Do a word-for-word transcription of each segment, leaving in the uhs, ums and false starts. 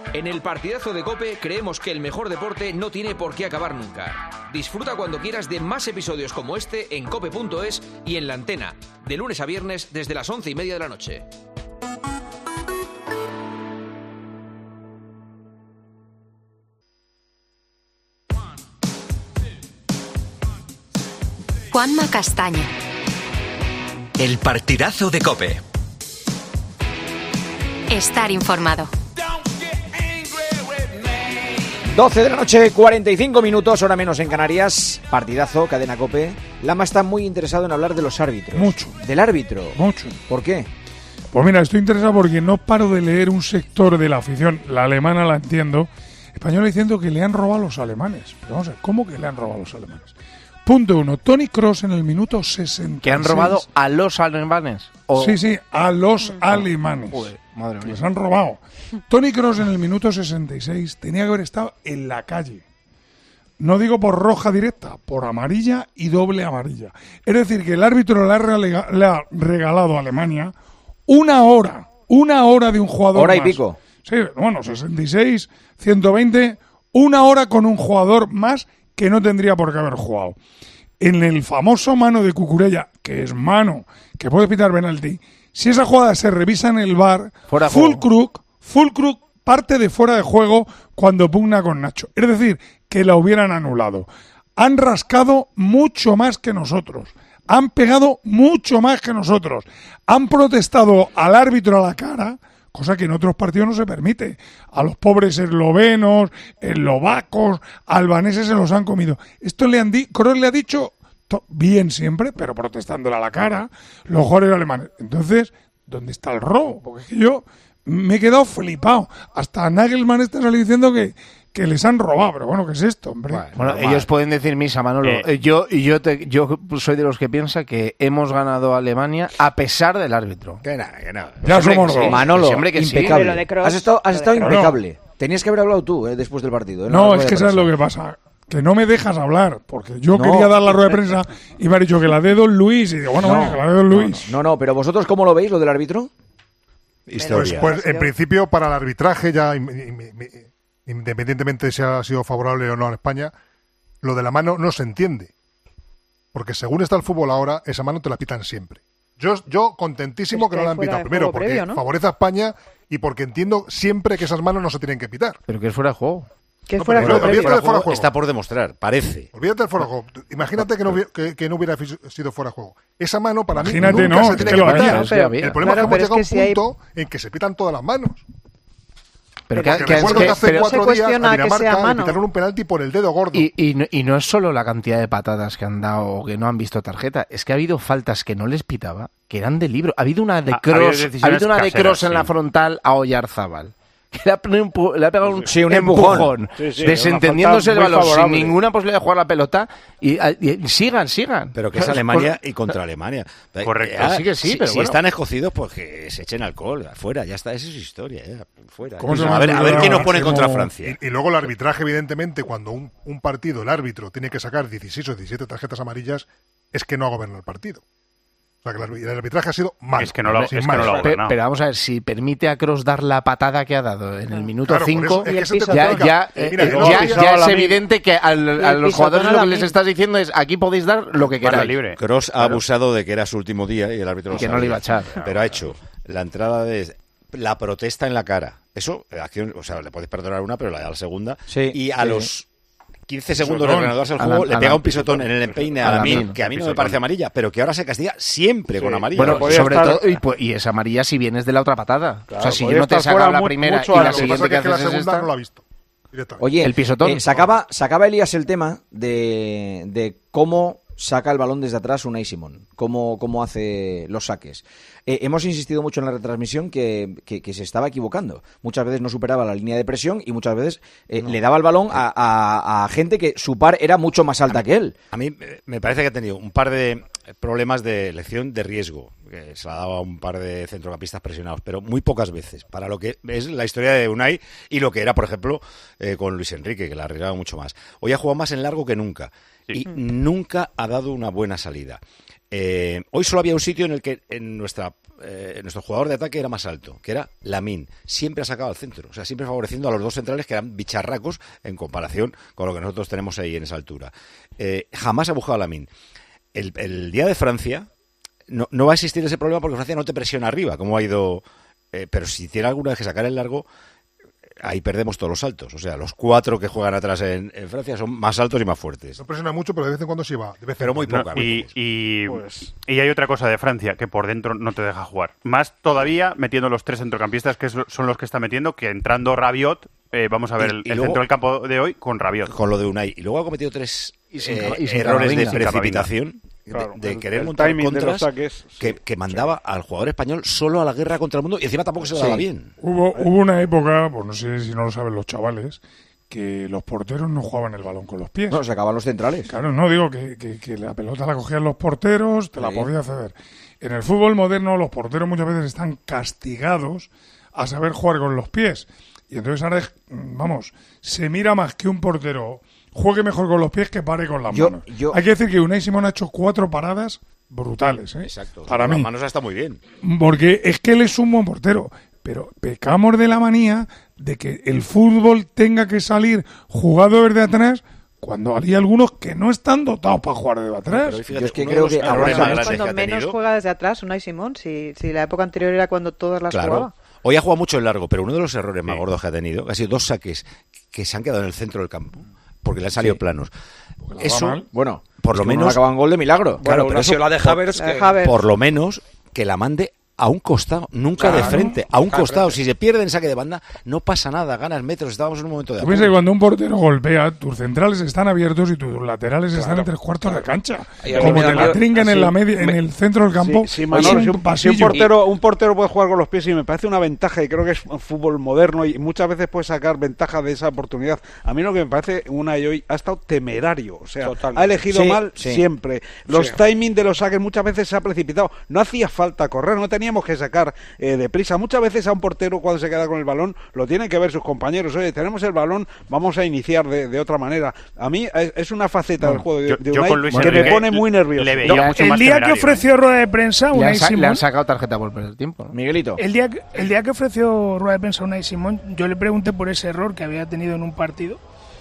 En el partidazo de COPE creemos que el mejor deporte no tiene por qué acabar nunca. Disfruta cuando quieras de más episodios como este en cope punto es y en La Antena, de lunes a viernes desde las once y media de la noche. Juanma Castaño. El partidazo de COPE. Estar informado. doce de la noche, cuarenta y cinco minutos, hora menos en Canarias. Partidazo, cadena COPE. Lama está muy interesado en hablar de los árbitros. Mucho. Del árbitro. Mucho. ¿Por qué? Pues mira, estoy interesado porque no paro de leer un sector de la afición, la alemana la entiendo, española, diciendo que le han robado a los alemanes. Pero vamos a ver, ¿cómo que le han robado a los alemanes? Punto uno, Toni Kroos en el minuto sesenta y seis. ¿Que han robado a los alemanes? ¿O? Sí, sí, a los alemanes. Joder, madre mía. Les han robado. Toni Kroos en el minuto sesenta y seis tenía que haber estado en la calle. No digo por roja directa, por amarilla y doble amarilla. Es decir, que el árbitro le ha, relega, le ha regalado a Alemania una hora, una hora de un jugador Hora y más. pico. Sí, bueno, sesenta y seis, ciento veinte, una hora con un jugador más que no tendría por qué haber jugado. En el famoso mano de Cucurella, que es mano, que puede pitar penalti, si esa jugada se revisa en el V A R, Fuera full juego. crook, full crook parte de fuera de juego cuando pugna con Nacho. Es decir, que la hubieran anulado. Han rascado mucho más que nosotros. Han pegado mucho más que nosotros. Han protestado al árbitro a la cara, cosa que en otros partidos no se permite. A los pobres eslovenos, eslovacos, albaneses se los han comido. Esto le han dicho, Kroos le ha dicho to- bien siempre, pero protestándole a la cara, los jugadores alemanes. Entonces, ¿dónde está el robo? Porque es que yo me he quedado flipado. Hasta Nagelsmann está saliendo diciendo que, que les han robado. Pero bueno, ¿qué es esto, hombre? Bueno, bueno, ellos pueden decir misa, Manolo. Eh. Eh, yo y yo, te- yo soy de los que piensa que hemos ganado a Alemania a pesar del árbitro. Que nada, que nada. Ya Hombre, somos que sí. dos. Manolo, Sí, hombre, que sí. impecable. Pero lo de Kroos- has estado, has lo estado de Kroos. impecable. Tenías que haber hablado tú eh, después del partido. ¿eh? No, la es rueda que de sabes prensa. lo que pasa. Que no me dejas hablar, porque yo No. quería dar la rueda de prensa y me ha dicho que la de Don Luis. Y digo, bueno, No, bueno, que la de Don Luis. No, no, pero vosotros, ¿cómo lo veis, lo del árbitro? Pues, Historia. pues en principio para el arbitraje ya im- im- im- independientemente de si ha sido favorable o no a España, lo de la mano no se entiende, porque según está el fútbol ahora, esa mano te la pitan siempre. Yo, yo contentísimo Es que que no la han fuera pitado, de primero juego porque previo, ¿no? favorece a España y porque entiendo siempre que esas manos no se tienen que pitar. Pero que es fuera de juego. Que No, fuera pero de juego olvídate previo. del fuera de juego. Está por demostrar, parece. Olvídate del fuera de juego. Imagínate que no, hubiera, que, que no hubiera fi- sido fuera de juego. Esa mano para Imagínate, mí nunca no, se es tiene que que lo pitar. había. Es que había. El problema Claro, es que pero hemos es llegado a que un si hay- punto en que se pitan todas las manos. Pero Porque que, que- recuerdo que- que hace pero- cuatro se días cuestiona a que sea Dinamarca le mano. pitaron un penalti por el dedo gordo. Y, y, no, y no es solo la cantidad de patadas que han dado o que no han visto tarjeta, es que ha habido faltas que no les pitaba, que eran de libro. Ha habido una de Ha- ha habido Kroos, decisiones ha habido una de caseras, Kroos en sí. la frontal a Oyarzábal. Que le ha, empu- le ha pegado un, Sí, un empujón. Sí, sí, desentendiéndose el una falta balón, muy sin favorable. ninguna posibilidad de jugar la pelota. Y, y- y sigan, sigan. Pero que es Alemania y contra Alemania. Correcto, Ya, sí que sí, si, pero si bueno. están escocidos, pues que se echen alcohol, afuera, ya está, esa es su historia, ya, fuera. ¿Cómo se a llama ver, el a ver quién nos pone máximo? contra Francia. Y, y luego el arbitraje, evidentemente, cuando un, un partido, el árbitro, tiene que sacar dieciséis o diecisiete tarjetas amarillas, es que no ha gobernado el partido. O sea, que el, arbi- el arbitraje ha sido malo. Es que no lo- sin es que más. no lo ha Pe- gobernado. pero vamos a ver, si permite a Kroos dar la patada que ha dado en el minuto Claro, por cinco, eso, es que Y el eso te pisotón. ya, complica. ya, Eh, eh, mira, eh, luego ya- pisaba ya la es mi- evidente que al- Y a el los jugadores pisotón a lo la que les mi- estás diciendo es aquí podéis dar lo que Barra queráis. libre. Kroos ha Claro. abusado de que era su último día y el árbitro Y lo que no sabía. le iba a echar. Pero ha hecho la entrada de la protesta en la cara. Eso, eh, acción, o sea, le puedes perdonar una, pero la da la segunda. Sí, y a sí. los quince segundos de Pisotón. reanudarse el A juego, la- le a pega la- un pisotón en el empeine a, a la la Min, Min. que a mí no me Pisotón. parece amarilla, pero que ahora se castiga siempre con amarilla. Bueno, O sea, pues sobre estar- todo, y, pues, y es amarilla si vienes de la otra patada. o sea, si yo podría no te he estar fuera sacado la mu- primera mucho y a la la- Lo que siguiente pasa que es que la haces es segunda esta. no lo ha visto. directamente. Oye, El pisotón. eh, sacaba, sacaba Elías el tema de, de cómo saca el balón desde atrás Unai Simón, cómo, cómo hace los saques. Eh, hemos insistido mucho en la retransmisión que, que, que se estaba equivocando. Muchas veces no superaba la línea de presión y muchas veces eh, le daba el balón a, a- a gente que su par era mucho más alta que él. A mí eh, me parece que ha tenido un par de problemas de elección de riesgo, que se la daba a un par de centrocampistas presionados, pero muy pocas veces, para lo que es la historia de Unai y lo que era, por ejemplo, eh, con Luis Enrique, que la arriesgaba mucho más. Hoy ha jugado más en largo que nunca y nunca ha dado una buena salida. Eh, hoy solo había un sitio en el que en nuestra, eh, nuestro jugador de ataque era más alto, que era Lamine. Siempre ha sacado al centro, o sea, siempre favoreciendo a los dos centrales que eran bicharracos en comparación con lo que nosotros tenemos ahí en esa altura. Eh, jamás ha buscado a Lamine. El, el día de Francia no, no va a existir ese problema porque Francia no te presiona arriba, como ha ido... Eh, pero si tiene alguna vez que sacar el largo... ahí perdemos todos los saltos. O sea, los cuatro que juegan atrás en, en Francia son más altos y más fuertes. No presiona mucho, pero de vez en cuando sí va. De vez pero muy poca. No, y, y, pues... y hay otra cosa de Francia, que por dentro no te deja jugar. Más todavía metiendo los tres centrocampistas, que son los que está metiendo, que entrando Rabiot, eh, vamos a ver y, el, y el luego, centro del campo de hoy con Rabiot. Con lo de Unai. Y luego ha cometido tres y sin, eh, y sin errores Camavinga, de precipitación. Claro, de, de el, querer el montar contras saques, que, sí, que mandaba sí. al jugador español solo a la guerra contra el mundo y encima tampoco se le daba sí. bien. Hubo, hubo una época, pues no sé si no lo saben los chavales, que los porteros no jugaban el balón con los pies. No, se acaban los centrales. Claro, no digo que, que, que la pelota la cogían los porteros, te sí. la podía ceder. En el fútbol moderno los porteros muchas veces están castigados a saber jugar con los pies. Y entonces ahora, vamos, se mira más que un portero juegue mejor con los pies que pare con las yo, manos. Yo... Hay que decir que Unai Simón ha hecho cuatro paradas brutales, ¿eh? Exacto. Para con mí. Las manos está muy bien. Porque es que él es un buen portero. Pero pecamos de la manía de que el fútbol tenga que salir jugado desde atrás cuando hay algunos que no están dotados para jugar desde atrás. Pero fíjate, yo es que creo que ahora es cuando menos juega desde atrás Unai Simón, si, si la época anterior era cuando todas las claro. jugaba. Hoy ha jugado mucho en largo, pero uno de los errores más sí. gordos que ha tenido ha sido dos saques que se han quedado en el centro del campo porque le han salido sí. planos. Eso, bueno, por lo menos no acaban gol de milagro. Bueno, Claro, pero eso la de Havertz, que... Havertz. Por lo menos que la mande a un costado, nunca claro, de frente, a un claro, costado. frente. Si se pierde en saque de banda, no pasa nada, ganas metros, estábamos en un momento de Tú piensas que cuando un portero golpea, tus centrales están abiertos y tus laterales claro, están en tres cuartos claro. de cancha. Como te la trincan sí, en la media, me, en el centro del campo. Sí, sí, Manolo, si, un, si un portero, un portero puede jugar con los pies y me parece una ventaja, y creo que es fútbol moderno y muchas veces puede sacar ventaja de esa oportunidad. A mí lo que me parece, una y hoy ha estado temerario, o sea, totalmente. Ha elegido sí, mal sí. siempre. Los sí. timings de los saques muchas veces se ha precipitado. No hacía falta correr, no teníamos que sacar Eh, deprisa. Muchas veces a un portero cuando se queda con el balón lo tienen que ver sus compañeros. Oye, tenemos el balón, vamos a iniciar de, de otra manera. A mí es, es una faceta no, del juego de, yo, de yo Unai con Luis que Enrique me pone muy nervioso. Le veía no, mucho el más día temerario, que ofreció ¿eh? rueda de prensa Unai le, sa- Simón, le han sacado tarjeta por perder tiempo, ¿no? Miguelito. El día, que, el día que ofreció rueda de prensa Unai Simón, yo le pregunté por ese error que había tenido en un partido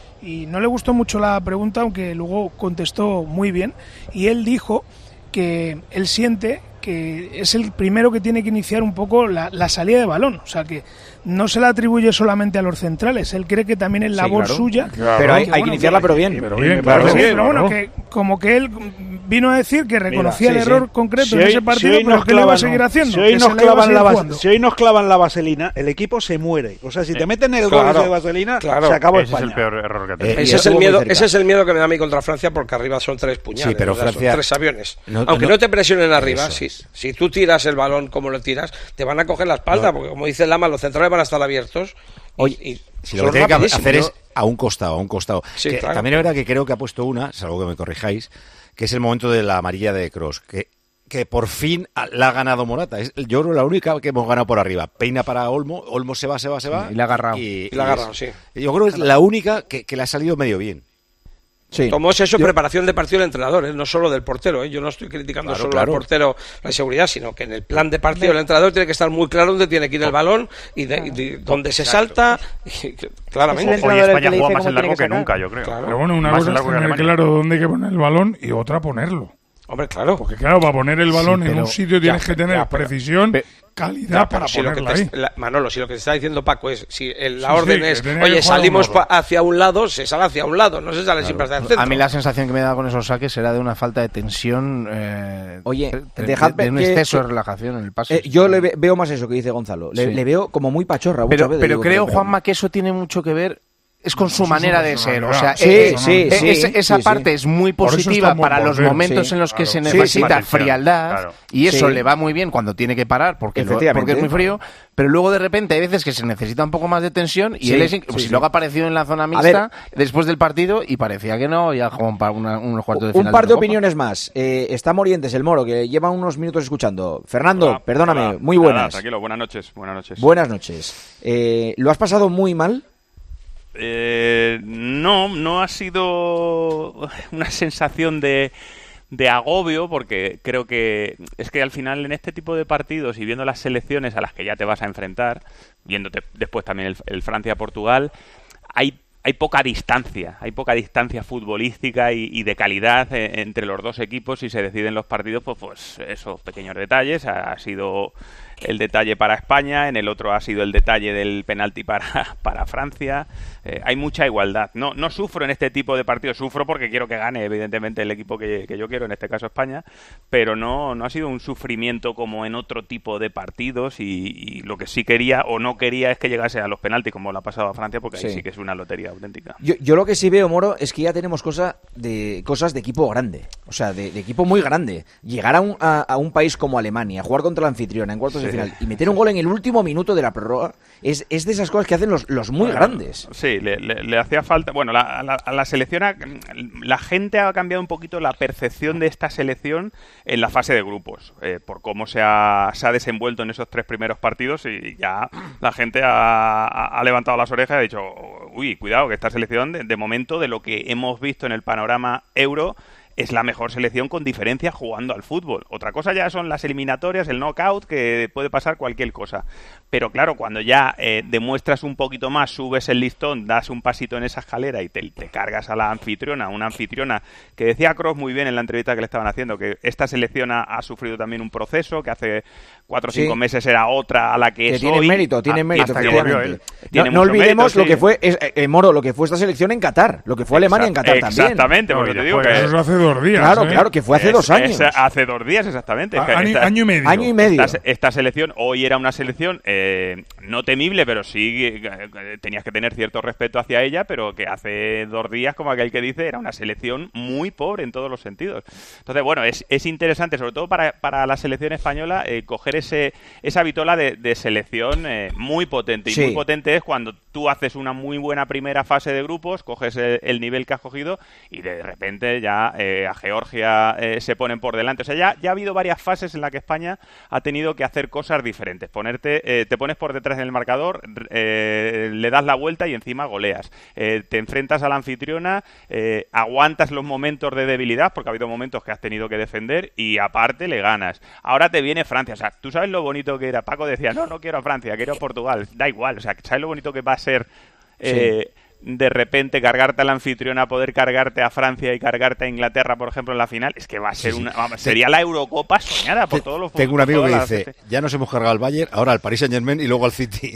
y no le gustó mucho la pregunta, aunque luego contestó muy bien, y él dijo que él siente que es el primero que tiene que iniciar un poco la, la salida de balón, o sea que no se la atribuye solamente a los centrales, él cree que también es labor sí, claro. suya. Claro. Pero hay, que, hay bueno, que iniciarla, pero bien. Pero bien, claro, claro, sí, bien, pero bueno, claro. que como que él vino a decir que reconocía Mira, el sí, error sí. concreto si en hoy, ese partido, si pero que le va a seguir haciendo. Si hoy, nos clavan la vas- si hoy nos clavan la vaselina, el equipo se muere. O sea, si te meten el claro, gol de vaselina, claro, se acabó ese España. Es el peor error que ha tenido. Eh, ese, es el miedo, ese es el miedo que me da a mí contra Francia, porque arriba son tres puñales, sí, pero o sea, Francia, son tres aviones. No, Aunque no, no te presionen arriba, si, es. si tú tiras el balón como lo tiras, te van a coger la espalda, no. porque como dice Lama, los centrales van a estar abiertos. Oye, y, y si lo que tiene que hacer es a un costado, a un costado. Sí, que claro. También es verdad que creo que ha puesto una, salvo que me corrijáis, que es el momento de la amarilla de Kroos, que, que por fin la ha ganado Morata. Es, yo creo la única que hemos ganado por arriba. Peina para Olmo, Olmo se va, se va, se va. Y la ha agarrado. Y, y la ha agarrado, sí. Yo creo que es la única que, que le ha salido medio bien. Sí. Tomó eso Yo... preparación de partido del entrenador, ¿eh? No solo del portero, ¿eh? Yo no estoy criticando claro, solo claro. al portero la seguridad, sino que en el plan de partido del entrenador tiene que estar muy claro dónde tiene que ir el balón y, de, y de, dónde se salta, y, claramente. Hoy España juega más en largo que, que nunca, yo creo. Claro. Pero bueno, una más cosa es tener claro dónde hay que poner el balón y otra ponerlo. Hombre, claro. Porque claro, para poner el balón sí, en un sitio tienes ya, que tener ya, pero, precisión, pe, calidad ya, para si ponerla te, ahí. la, Manolo, si lo que te está diciendo Paco es, si el, la sí, orden sí, es, que oye, salimos un pa, hacia un lado, se sale hacia un lado, no se sale claro. siempre hacia el centro. A mí la sensación que me da con esos saques era de una falta de tensión, eh, oye, de, dejadme de un que, exceso que, de relajación en el pase. Eh, yo le ve, veo más eso que dice Gonzalo, le, sí. le veo como muy pachorra. Pero, veces, pero digo, creo, pero, Juanma, que eso tiene mucho que ver es con su eso manera es de ser, o sea, sí, eh, sí, eh, sí, esa, esa sí, parte sí. es muy positiva para los momentos sí, en los que claro. se necesita sí, sí, frialdad claro. y eso sí. le va muy bien cuando tiene que parar porque, lo, porque es muy frío, pero luego de repente hay veces que se necesita un poco más de tensión y sí, él es, sí, pues, sí. luego ha aparecido en la zona mixta después del partido y parecía que no, ya jugó para una, unos cuartos de final. Un par de, de opiniones más. Eh, está Morientes, el Moro, que lleva unos minutos escuchando. Fernando, hola, perdóname, hola, muy buenas. Hola, tranquilo, buenas noches. Buenas noches. Buenas noches. Eh, ¿Lo has pasado muy mal? Eh, no, no ha sido una sensación de, de agobio, porque creo que es que al final en este tipo de partidos y viendo las selecciones a las que ya te vas a enfrentar, viéndote después también el, el Francia-Portugal, hay hay poca distancia, hay poca distancia futbolística y, y de calidad eh, entre los dos equipos y se deciden los partidos, pues, pues esos pequeños detalles. Ha, ha sido el detalle para España, en el otro ha sido el detalle del penalti para, para Francia. Eh, hay mucha igualdad. No, no sufro en este tipo de partidos, sufro porque quiero que gane, evidentemente, el equipo que, que yo quiero, en este caso España, pero no, no ha sido un sufrimiento como en otro tipo de partidos y, y lo que sí quería o no quería es que llegase a los penaltis, como lo ha pasado a Francia, porque ahí sí, sí que es una lotería auténtica. Yo, yo lo que sí veo, Moro, es que ya tenemos cosa de, cosas de equipo grande, o sea, de, de equipo muy grande. Llegar a un, a, a un país como Alemania, jugar contra la anfitriona en cuartos sí. de final y meter un gol en el último minuto de la prórroga es, es de esas cosas que hacen los, los muy bueno, grandes. Sí, le, le, le hacía falta... Bueno, la, la, la selección... Ha, la gente ha cambiado un poquito la percepción de esta selección en la fase de grupos, eh, por cómo se ha, se ha desenvuelto en esos tres primeros partidos y ya la gente ha, ha levantado las orejas y ha dicho, uy, cuidado, que esta selección, de, de momento, de lo que hemos visto en el panorama euro, es la mejor selección con diferencia jugando al fútbol. Otra cosa ya son las eliminatorias, el knockout, que puede pasar cualquier cosa. Pero claro, cuando ya eh, demuestras un poquito más, subes el listón, das un pasito en esa escalera y te, te cargas a la anfitriona, una anfitriona que decía Kroos muy bien en la entrevista que le estaban haciendo, que esta selección ha, ha sufrido también un proceso, que hace cuatro o cinco sí. meses era otra a la que, que es tiene hoy. Mérito, tiene a, mérito, hasta que volvió él. No, no olvidemos mérito, lo sí. que fue, es, eh, Moro, lo que fue esta selección en Qatar, lo que fue Alemania en Qatar exactamente, también. Exactamente, porque te digo que... Eso hace dos días. Claro, ¿eh? claro, que fue hace es, dos años. Es, hace dos días, exactamente. A, es año, esta, año y medio. Año y medio. Esta, esta selección hoy era una selección eh, no temible, pero sí eh, tenías que tener cierto respeto hacia ella, pero que hace dos días, como aquel que dice, era una selección muy pobre en todos los sentidos. Entonces, bueno, es, es interesante, sobre todo para, para la selección española, eh, coger ese esa vitola de, de selección eh, muy potente. Y sí. muy potente es cuando tú haces una muy buena primera fase de grupos, coges el, el nivel que has cogido y de repente ya eh, a Georgia eh, se ponen por delante. O sea, ya, ya ha habido varias fases en las que España ha tenido que hacer cosas diferentes. Ponerte, eh, te pones por detrás del marcador, eh, le das la vuelta y encima goleas. Eh, te enfrentas a la anfitriona, eh, aguantas los momentos de debilidad, porque ha habido momentos que has tenido que defender y aparte le ganas. Ahora te viene Francia. O sea, tú sabes lo bonito que era. Paco decía, no, no quiero a Francia, quiero a Portugal. Da igual. O sea, ¿sabes lo bonito que va a ser? Eh, sí. De repente cargarte a la anfitriona, poder cargarte a Francia y cargarte a Inglaterra, por ejemplo, en la final, es que va a ser sí, sí. una sería la Eurocopa soñada por todos los Tengo un amigo que dice, las... ya nos hemos cargado al Bayern, ahora al Paris Saint-Germain y luego al City.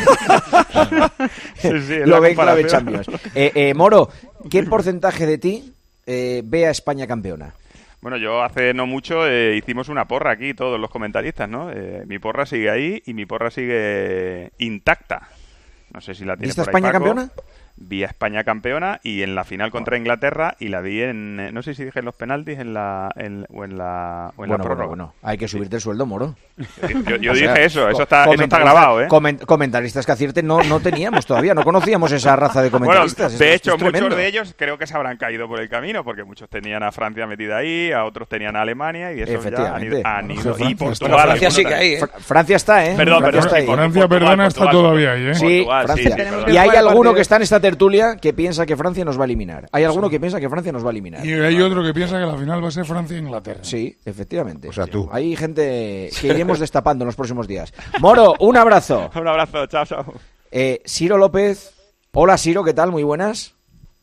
sí, sí, lo ven clave Champions. Eh, eh, Moro, ¿qué porcentaje de ti eh, ve a España campeona? Bueno, yo hace no mucho eh, hicimos una porra aquí, todos los comentaristas, ¿no? Eh, mi porra sigue ahí y mi porra sigue intacta. No sé si la tiene ¿Viste por ahí, España Paco. campeona? Vi a España campeona y en la final contra Inglaterra y la vi en, no sé si dije en los penaltis en la, en, o en la, o en bueno, la prórroga. Bueno, bueno, hay que subirte sí. el sueldo, Moro. Yo, yo dije sea, eso, eso está, eso está grabado, ¿eh? Coment, comentaristas que acierten no, no teníamos todavía, no conocíamos esa raza de comentaristas. Bueno, de esto, hecho, esto es muchos de ellos creo que se habrán caído por el camino, porque muchos tenían a Francia metida ahí, a otros tenían a Alemania y eso ya han ido. Han ido y Portugal. Francia sí que hay, ¿eh? Francia está, ¿eh? Perdón, Francia, está ahí. Francia perdona, está todavía ahí, ¿eh? Sí, Portugal, Francia. Sí, sí, y hay alguno que está en esta tertulia que piensa que Francia nos va a eliminar. Hay alguno sí. que piensa que Francia nos va a eliminar. Y hay otro que piensa que la final va a ser Francia e Inglaterra. Sí, efectivamente. O sea, tú. Hay gente que iremos destapando en los próximos días. Moro, un abrazo. Un abrazo, chao, chao. Eh, Ciro López. Hola, Ciro, ¿qué tal? Muy buenas.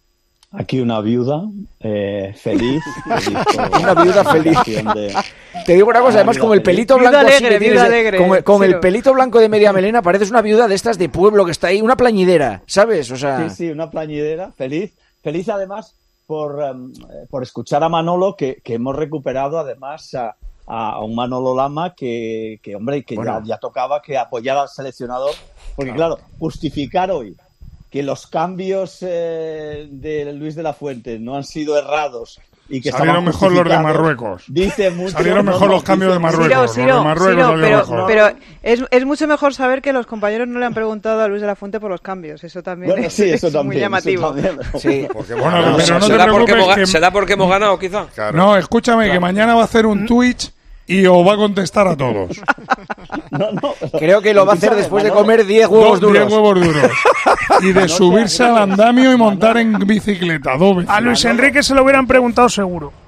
Aquí una viuda eh, feliz. feliz una viuda feliz. De... Te digo una cosa, además con el pelito viuda blanco alegre, así, viuda alegre, con, el, con sí, el pelito blanco de media melena pareces una viuda de estas de pueblo que está ahí, una plañidera, ¿sabes? O sea... Sí, sí, una plañidera, feliz. Feliz además por, um, por escuchar a Manolo, que, que hemos recuperado además a, a un Manolo Lama que, que hombre, que bueno. ya, ya tocaba que apoyara al seleccionador, porque claro, justificar hoy que los cambios eh, de Luis de la Fuente no han sido errados y que salieron mejor los de Marruecos. Dice mucho, salieron mejor no, los cambios de Marruecos. Ciro, Ciro, los de Marruecos Ciro, pero, mejor. pero es, es mucho mejor saber que los compañeros no le han preguntado a Luis de la Fuente por los cambios. Eso también bueno, es, sí, eso es también, muy llamativo. También. Sí. Porque, bueno, no, pero no te será, porque hemos, que... será porque hemos ganado, quizá. Claro. No, escúchame, claro. que mañana va a hacer un Twitch y os va a contestar a todos. No, no. Creo que lo va a hacer después de comer diez huevos duros. diez huevos duros. Y de subirse al andamio y montar en bicicleta. Dos veces. A Luis Enrique se lo hubieran preguntado seguro.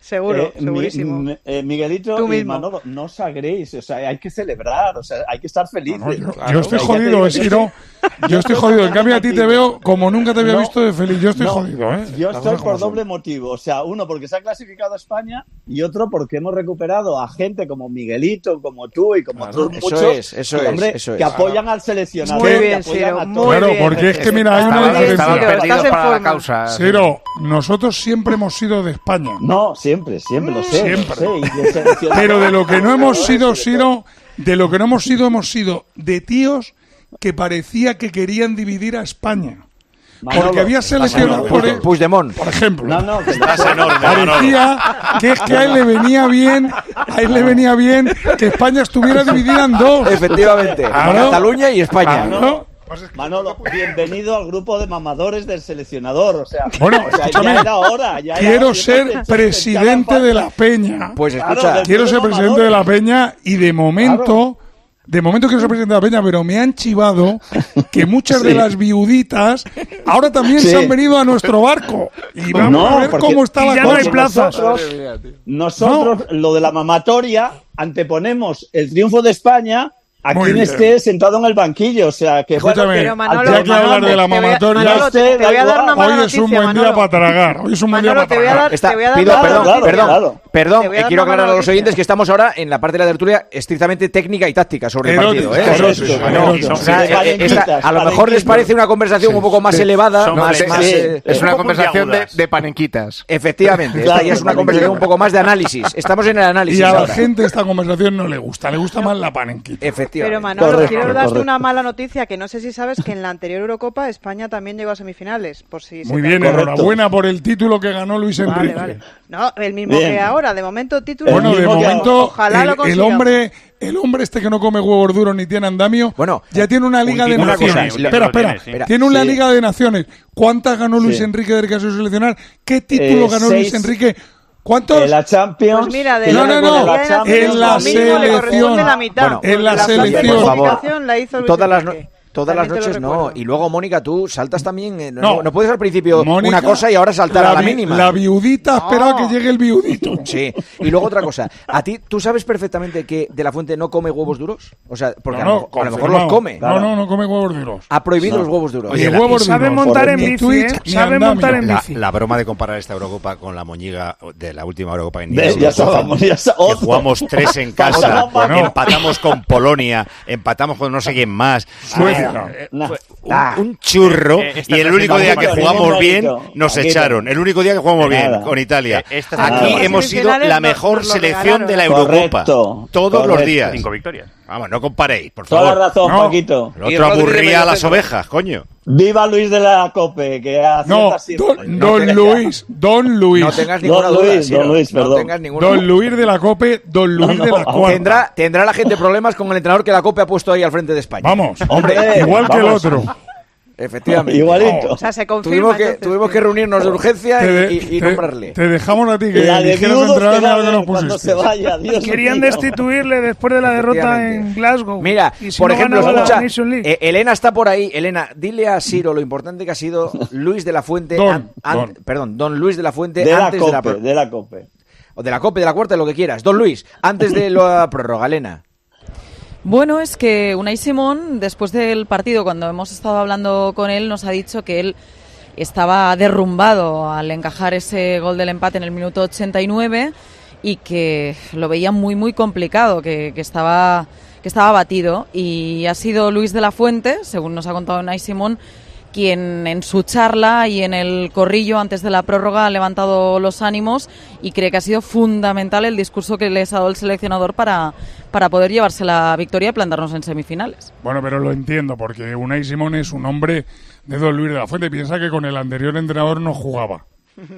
Seguro, eh, segurísimo. Mi, eh, Miguelito Tú y mismo. Manolo, no os agréis, o sea, hay que celebrar, o sea, hay que estar felices. No, no, yo, Claro, yo estoy hay jodido, que- es que no. Yo estoy jodido. En cambio, a ti te veo como nunca te había No, visto de feliz. Yo estoy no, jodido, ¿eh? Yo Las estoy cosas por como son. doble motivo. O sea, uno porque se ha clasificado a España y otro porque hemos recuperado a gente como Miguelito, como tú y como Claro, otros eso muchos es, eso que, es, hombre, eso es. que apoyan al seleccionador. Muy que bien, apoyan Ciro, a muy todos. Claro, bien. porque es que mira, hay una Estaban, Ciro, estaban estás perdidos en para la forma. causa. Ciro, nosotros siempre hemos sido de España. No, siempre, siempre lo sé. Siempre. Lo sé, y de seleccionador- Pero de lo que no hemos sido, sobre todo. Ciro, de lo que no hemos sido, hemos sido de tíos que parecía que querían dividir a España. Manolo, Porque había seleccionado, por, e- Puigdemont. por ejemplo, No, no, que Estás enorme, Manolo. parecía que es que a él le venía bien, a él le venía bien que España estuviera dividida en dos. Efectivamente. Claro. Cataluña y España. Claro. Manolo, bienvenido al grupo de mamadores del seleccionador. O sea, Bueno, o sea, escúchame, ya era hora. Ya era quiero hora, ser siempre te- te presidente echaban de la falta. Peña. Pues Claro, escucha, del- Quiero ser de presidente de la mamadores. Peña y de momento, de momento quiero ser presidente de la Peña, pero me han chivado que muchas de Sí. las viuditas ahora también Sí. se han venido a nuestro barco. Y vamos No, a ver porque- cómo está y la ya no hay cosa. plazas. Nosotros, nosotros lo de la mamatoria, anteponemos el triunfo de España a Muy quien bien. esté sentado en el banquillo. O sea, que bueno, Escúchame, Pero Manolo, ya que hablar de la te voy a- mamatoria, Manolo, te, te voy a dar una mala hoy es noticia, un buen día Manolo. para tragar. Hoy es un buen día Manolo, para te voy a tragar. dar- Está- te voy a dar pido una perdón, mala noticia. perdón, Claro. perdón, Te voy a eh, dar quiero una aclarar a mala los noticia. oyentes que estamos ahora en la parte de la tertulia estrictamente técnica y táctica sobre el Erótica, partido. ¿eh? erótica, Eso es, no, erótica. o sea, Sí, eh, eh, palenquitas, esta- a lo mejor les palenquitas. parece una conversación un poco más Sí. elevada, Son más, palenquitas. más, Sí. eh, Es una Poco conversación de, puntiagudas. de panenquitas. efectivamente. Esta Claro, ya es una palenquitas. conversación un poco más de análisis. Estamos en el análisis Y a la ahora. gente esta conversación no le gusta, le gusta más la panenquita. Efectivamente. Pero Manolo, Correcto, quiero darte correcto. una mala noticia, que no sé si sabes que en la anterior Eurocopa España también llegó a semifinales, por si se Muy te bien, olvidó. enhorabuena por el título que ganó Luis Vale, Enrique. vale. No, el mismo Bien. que ahora, de momento título. Bueno, El de mismo que momento, Ojalá el, lo el consigamos. hombre, el hombre este que no come huevos duros ni tiene andamio, Bueno, ya tiene una Liga de título Naciones. tiene, un espera, título espera, tiene, sí. Espera, tiene una sí. Liga de Naciones. ¿Cuántas ganó Luis Sí. Enrique desde que ha sido seleccionar? ¿Qué título Eh, ganó seis. Luis Enrique? ¿Cuántos? En la Champions. Pues mira, de No, la, no, no. de la Champions, En la como mínimo le selección. corresponde la mitad. Bueno, en la porque fase de selección. clasificación la hizo Luis Todas las, no- Enrique. todas las También te lo noches no. recuerdo. Y luego, Mónica, tú saltas también. eh, no, No. no puedes al principio Mónica, una cosa y ahora saltar a la vi- mínima. La viudita espera a que llegue el viudito. Sí. Y luego otra cosa. ¿A ti, tú sabes perfectamente que De la Fuente no come huevos duros? O sea, porque a, lo, mejor- a lo mejor los confirmado. come. No, no, no come huevos duros. Ha prohibido los huevos duros. Ni Oye, la- huevos Y sabe duros. montar en Ni bici, Twitch, ¿eh? ni Sabe andamio. montar en La, bici. la broma de comparar esta Eurocopa con la moñiga de la última Eurocopa en Ve, ya sabemos, ya sa- que otro. jugamos tres en casa, Bueno. empatamos con Polonia, empatamos con no sé quién más. Suecia. Eh, Nah. fue un, Ah. un churro Eh, esta y el es la único día que Paquito, jugamos ningún bien mérito. nos Paquito. echaron. El único día que jugamos bien Nada. con Italia. Eh, esta es Aquí la- hemos sido semifinales la nos- mejor nos lo selección de la regalaron. Eurocopa. Correcto, Todos los correcto. días. Cinco victorias. Vamos, no comparéis, por Toda favor. la razón, No. Paquito. El Y otro Rodri de aburría a las mediocentro. ovejas, coño. Viva Luis de la Cope, que No, acierta siempre. don, don te- Luis, don Luis. No tengas ninguna Don duda. Luis, Siro. don Luis, no perdón. tengas ninguna Don duda. Luis de la Cope, don Luis No, de la no, Cuarta. Tendrá, tendrá la gente problemas con el entrenador que la Cope ha puesto ahí al frente de España. Vamos, Hombre, igual que el vamos. otro. Efectivamente. Igualito. O sea, se confirma. Tuvimos que, entonces, tuvimos que reunirnos de urgencia Te, de- y, y- y te- nombrarle. te dejamos a ti que La de dijeras viudos entrar que en va a lo que haber nos cuando pusiste. se vaya. Dios Querían mío. destituirle después de la derrota Efectivamente. en Glasgow. Mira, Y si por no ejemplo, ganaba la escucha, Nation League. eh, Elena está por ahí. Elena, dile a Siro lo importante que ha sido Luis de la Fuente. Don, an- an- don. Perdón, don Luis de la Fuente De la antes de la, Cope, pro- de la Cope. o de la Cope, de la Cuarta, lo que quieras. Don Luis, antes de la prórroga, Elena. Bueno, es que Unai Simón, después del partido, cuando hemos estado hablando con él, nos ha dicho que él estaba derrumbado al encajar ese gol del empate en el minuto ochenta y nueve y que lo veía muy, muy complicado, que, que estaba que estaba batido. Y ha sido Luis de la Fuente, según nos ha contado Unai Simón, quien en su charla y en el corrillo antes de la prórroga ha levantado los ánimos y cree que ha sido fundamental el discurso que les ha dado el seleccionador para, para poder llevarse la victoria y plantarnos en semifinales. Bueno, pero lo entiendo, porque Unai Simón es un hombre de don Luis de la Fuente. Piensa que con el anterior entrenador no jugaba.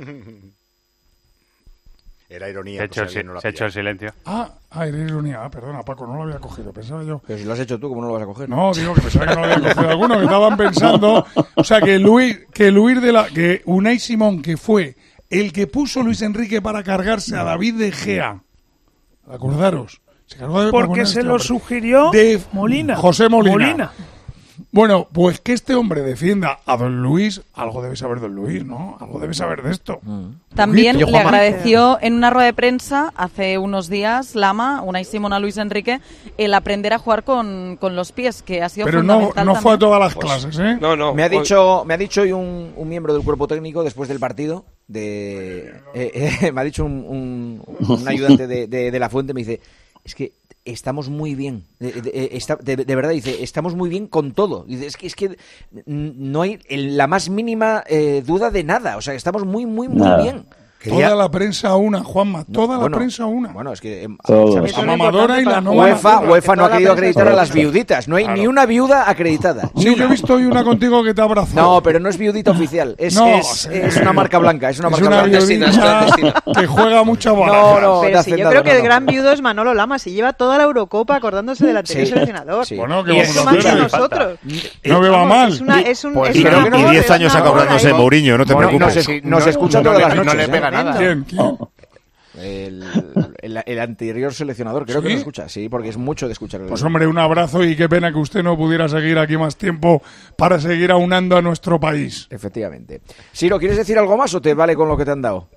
Era ironía. Se ha por hecho, el si si- alguien no la se ha hecho el silencio. Ah, ah, era ironía. Ah, perdona, Paco, no lo había cogido. Pensaba yo. Pero si lo has hecho tú, ¿cómo no lo vas a coger? No, digo que pensaba que no lo había cogido alguno, que estaban pensando. O sea, que Luis, que Luis de la. Que Unai Simón, que fue el que puso Luis Enrique para cargarse a David de Gea. Acordaros. Se cargó de, para Porque poner se este lo hombre. sugirió de Molina. José Molina. Molina. Bueno, pues que este hombre defienda a don Luis, algo debe saber don Luis, ¿no? Algo debe saber de esto. También le agradeció en una rueda de prensa hace unos días, Lama, Unai Simón a Luis Enrique, el aprender a jugar con, con los pies, que ha sido Pero fundamental. no, no fue a todas las Pues, clases, ¿eh? No, no. Me ha dicho, me ha dicho hoy un, un miembro del cuerpo técnico después del partido, de, eh, eh, me ha dicho un, un, un ayudante de, de, de la Fuente, me dice, es que estamos muy bien, de, de, está, de, de verdad, dice, estamos muy bien con todo. Dice, es que es que no hay la más mínima eh, duda de nada, o sea, estamos muy, muy, muy nada. bien. Quería... Toda la prensa una, Juanma, toda no, bueno, la prensa una. Bueno, es que... Eh, la mamadora y la no UEFA, UEFA no ha querido acreditar a las viuditas. No hay claro. ni una viuda acreditada. Sí, yo he visto hoy una contigo que te abrazó. No, pero no es viudita oficial. Es, no, es, sí. es una marca blanca. Es una es marca una blanca. Viudita que juega mucha bola. No, no, pero si yo creo que no, el gran viudo es Manolo Lama. Si lleva toda la Eurocopa acordándose del anterior sí, seleccionador. Sí. Bueno, que y vamos eso a hacer. Nosotros. No me va mal. Es una, es un, pues, es y diez años acordándose de Mourinho, no te preocupes. Nos escucha todas las noches. No le pega nada. ¿Quién? ¿Quién? El, el, el anterior seleccionador, creo ¿Sí? que lo escucha, sí, porque es mucho de escuchar. Pues hombre, un abrazo y qué pena que usted no pudiera seguir aquí más tiempo para seguir aunando a nuestro país. Efectivamente. Siro, ¿quieres decir algo más o te vale con lo que te han dado?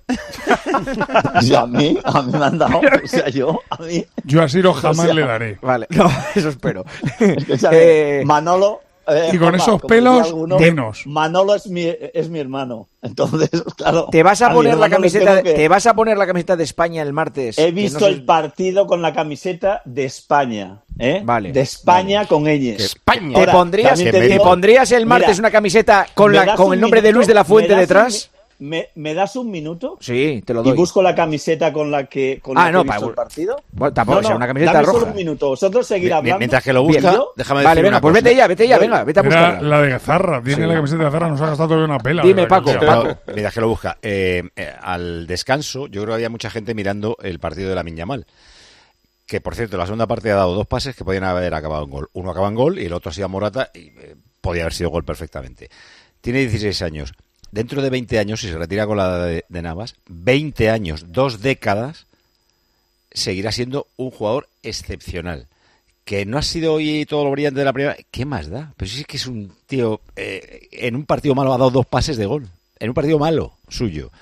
¿Y a mí? ¿A mí me han dado? O sea, yo, a mí... Yo a Siro jamás o sea, le daré. Vale, no, eso espero. eh, Manolo... Eh, y con Juanma, esos pelos, alguno, menos. Manolo es mi, es mi hermano. Entonces, claro. ¿Te vas a, a poner la camiseta que... ¿Te vas a poner la camiseta de España el martes? He visto no sé... el partido con la camiseta de España. ¿eh? Vale. De España vale. con ñ. España. ¿Te pondrías, te, te digo, pondrías el martes Mira, una camiseta con, la, con el nombre minuto, de Luis de la Fuente detrás? ¿Me, ¿Me das un minuto? Sí, te lo doy. Y busco la camiseta con la que, con ah, la no, que he visto el partido. Bueno, tampoco, no, no, o sea, una camiseta dame roja. Solo un minuto. Vosotros seguir hablando. Mientras que lo busca, Bien, déjame Vale, decir venga, una pues cosa. vete ya, vete ya, venga, vete a buscarla. Era la de Zarra, tiene sí. la camiseta de Zarra, nos ha gastado todavía una pela. Dime, Paco. Pero, mientras que lo busca. Eh, eh, al descanso, yo creo que había mucha gente mirando el partido de Lamine Yamal. Que, por cierto, la segunda parte ha dado dos pases que podían haber acabado en gol. Uno acaba en gol y el otro ha sido Morata y eh, podía haber sido gol perfectamente. Tiene dieciséis años. Dentro de veinte años, si se retira con la de, de Navas, veinte años, dos décadas, seguirá siendo un jugador excepcional. Que no ha sido hoy todo lo brillante de la primera... ¿Qué más da? Pero sí es que es un tío... Eh, en un partido malo ha dado dos pases de gol. En un partido malo suyo.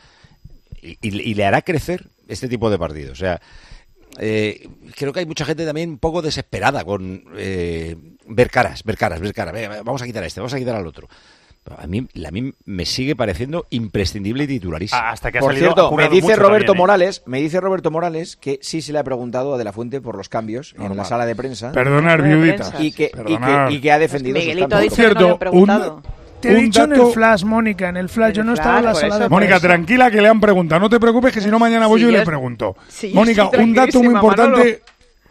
Y, y, y le hará crecer este tipo de partidos. O sea, eh, creo que hay mucha gente también un poco desesperada con eh, ver caras, ver caras, ver caras. Venga, vamos a quitar a este, vamos a quitar al otro. A mí, a mí me sigue pareciendo imprescindible y titularísimo. Ah, hasta que ha por salido, cierto, me dice Roberto también, ¿eh? Morales, me dice Roberto Morales que sí se le ha preguntado a De la Fuente por los cambios Normal. en la sala de prensa. Perdonar, viuditas. Y que, y que, y que ha defendido pues Miguelito sus ha dicho que no le han preguntado. Un, Te he un dicho dato... en el flash, Mónica, en el flash. En yo no flash, estaba en la sala eso, de Mónica, tranquila que le han preguntado. No te preocupes que si no mañana voy sí, yo y le pregunto. Sí, Mónica, un dato muy importante... Manolo.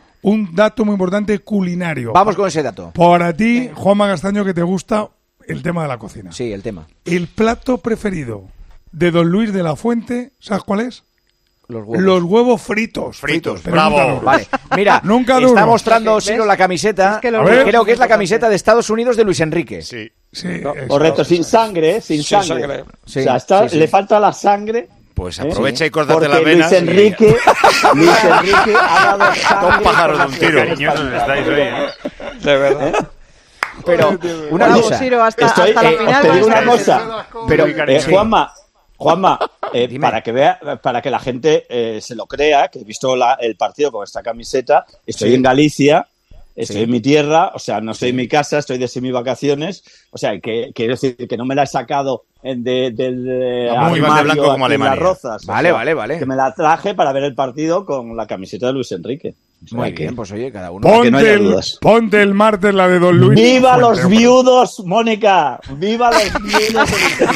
Un dato muy importante culinario. Vamos con ese dato. Para ti, Juanma Castaño, que te gusta el tema de la cocina. Sí, el tema. El plato preferido de don Luis de la Fuente, ¿sabes cuál es? Los huevos. Los huevos fritos. Fritos, Pero bravo. Vale, mira, nunca está mostrando Siro la camiseta. Es que creo que es la camiseta de Estados Unidos de Luis Enrique. Sí. sí no, correcto, sin sangre, sin sin sangre. sangre. Sí, o sea, está, sí, sí. le falta la sangre. Pues aprovecha ¿eh? y córtate Porque las venas. Luis Enrique, y... Luis Enrique ha dado sangre. Dos pájaros de un tiro. Cariñosos estáis hoy, ¿eh? De verdad. ¿Eh? Pero una Bravo, cosa, Siro, hasta, Estoy, hasta la eh, final. Te digo una cosa, pero eh, Juanma, Juanma, eh, para que vea, para que la gente eh, se lo crea, que he visto la, el partido con esta camiseta, estoy sí. en Galicia, estoy sí. en mi tierra, o sea, no estoy sí. en mi casa, estoy de semivacaciones, o sea, que quiero decir que no me la he sacado de, de, de muy de blanco como Alemania. Las Rozas, vale, o sea, vale, vale. Que me la traje para ver el partido con la camiseta de Luis Enrique. O sea, muy que... bien, pues oye, cada uno. Ponte, no el, ponte el martes la de don Luis. ¡Viva los hombre. viudos, Mónica! ¡Viva los viudos!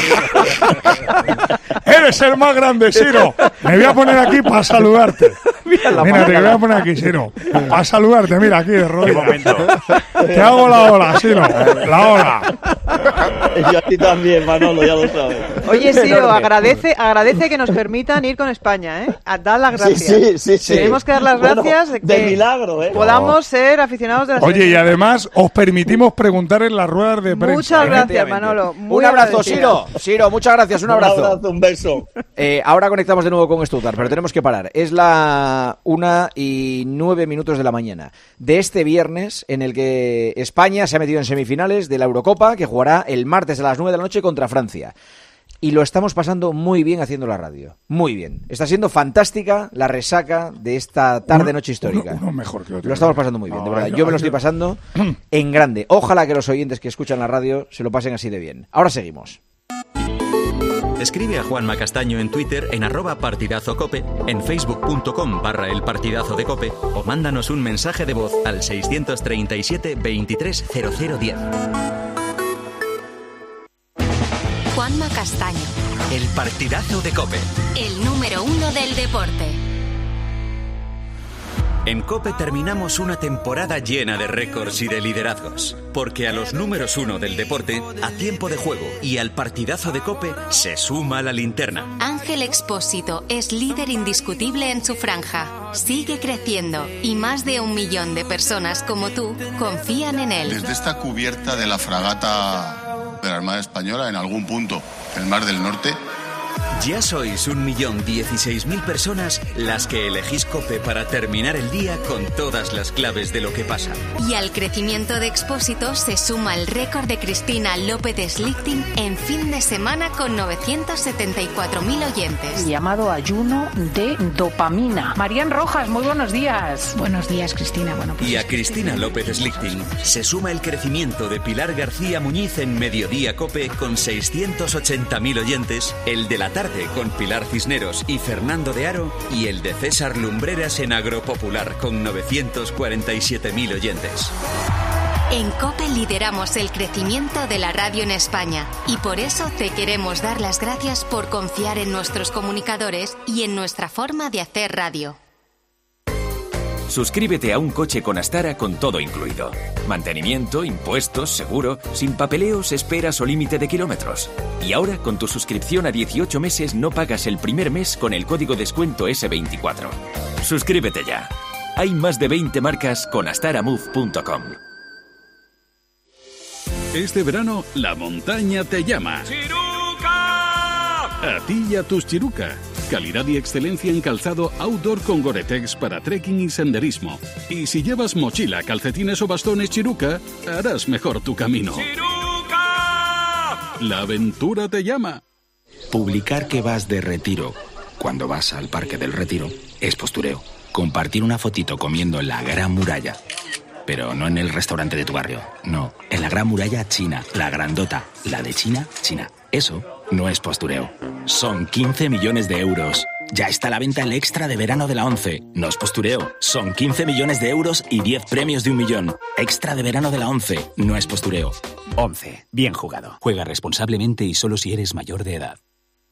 Eres el más grande, Siro. Me voy a poner aquí para saludarte. Mira, mira te voy a poner aquí, Siro. Para saludarte, mira aquí de rodillas. Te hago la ola, Siro. La ola. Yo a ti también, Manolo, ya lo sabes. Oye, Siro, agradece, agradece que nos permitan ir con España, ¿eh? A dar las gracias. Sí, sí, sí. Tenemos que dar las Bueno, gracias de que de milagro, ¿eh? podamos no. ser aficionados de la Oye, selección. y además os permitimos preguntar en las ruedas de prensa. Muchas gracias, Manolo. Muy un abrazo, agradecida. Siro. Siro, muchas gracias. Un abrazo. Un abrazo, un beso. Eh, ahora conectamos de nuevo con Stuttgart, pero tenemos que parar. Es la una y nueve minutos de la mañana de este viernes, en el que España se ha metido en semifinales de la Eurocopa, que jugará el martes a las nueve de la noche contra Francia. Y lo estamos pasando muy bien haciendo la radio. Muy bien. Está siendo fantástica la resaca de esta tarde-noche histórica. Uno, uno mejor que otro. Lo estamos pasando muy bien, no, de verdad. yo, Yo me lo yo... estoy pasando en grande. Ojalá que los oyentes que escuchan la radio se lo pasen así de bien. Ahora seguimos. Escribe a Juanma Castaño en Twitter en arroba partidazocope, en facebook.com barra el partidazo de cope o mándanos un mensaje de voz al seiscientos treinta y siete veintitrés cero cero diez. Juanma Castaño, El partidazo de cope. el número uno del deporte. En COPE terminamos una temporada llena de récords y de liderazgos, porque a los números uno del deporte, a tiempo de juego y al partidazo de COPE se suma la linterna. Ángel Expósito es líder indiscutible en su franja. Sigue creciendo y más de un millón de personas como tú confían en él. Desde esta cubierta de la fragata de la Armada Española, en algún punto del Mar del Norte, Ya sois un millón dieciséis mil personas las que elegís COPE para terminar el día con todas las claves de lo que pasa. Y al crecimiento de Expósito se suma el récord de Cristina López Slichting en fin de semana con novecientos setenta y cuatro mil oyentes. Llamado ayuno de dopamina. Marían Rojas, muy buenos días. Buenos días, Cristina. Bueno, pues Y a Cristina López Slichting se suma el crecimiento de Pilar García Muñiz en Mediodía COPE con seiscientos ochenta mil oyentes, el de la tarde con Pilar Cisneros y Fernando de Aro y el de César Lumbreras en Agropopular con novecientos cuarenta y siete mil oyentes. En COPE lideramos el crecimiento de la radio en España y por eso te queremos dar las gracias por confiar en nuestros comunicadores y en nuestra forma de hacer radio. Suscríbete a un coche con Astara con todo incluido. Mantenimiento, impuestos, seguro, sin papeleos, esperas o límite de kilómetros. Y ahora, con tu suscripción a dieciocho meses, no pagas el primer mes con el código descuento ese veinticuatro. Suscríbete ya. Hay más de veinte marcas con astaramove punto com. Este verano, la montaña te llama. A ti y a tus Chiruca. Calidad y excelencia en calzado outdoor con Gore-Tex para trekking y senderismo. Y si llevas mochila, calcetines o bastones Chiruca, harás mejor tu camino. La aventura te llama. Publicar que vas de retiro cuando vas al Parque del Retiro es postureo. Compartir una fotito comiendo en la Gran Muralla. Pero no en el restaurante de tu barrio, no, en la Gran Muralla China, la grandota, la de China, China. Eso no es postureo. Son quince millones de euros. Ya está a la venta el extra de verano de la ONCE. No es postureo. Son quince millones de euros y diez premios de un millón. Extra de verano de la ONCE. No es postureo. ONCE. Bien jugado. Juega responsablemente y solo si eres mayor de edad.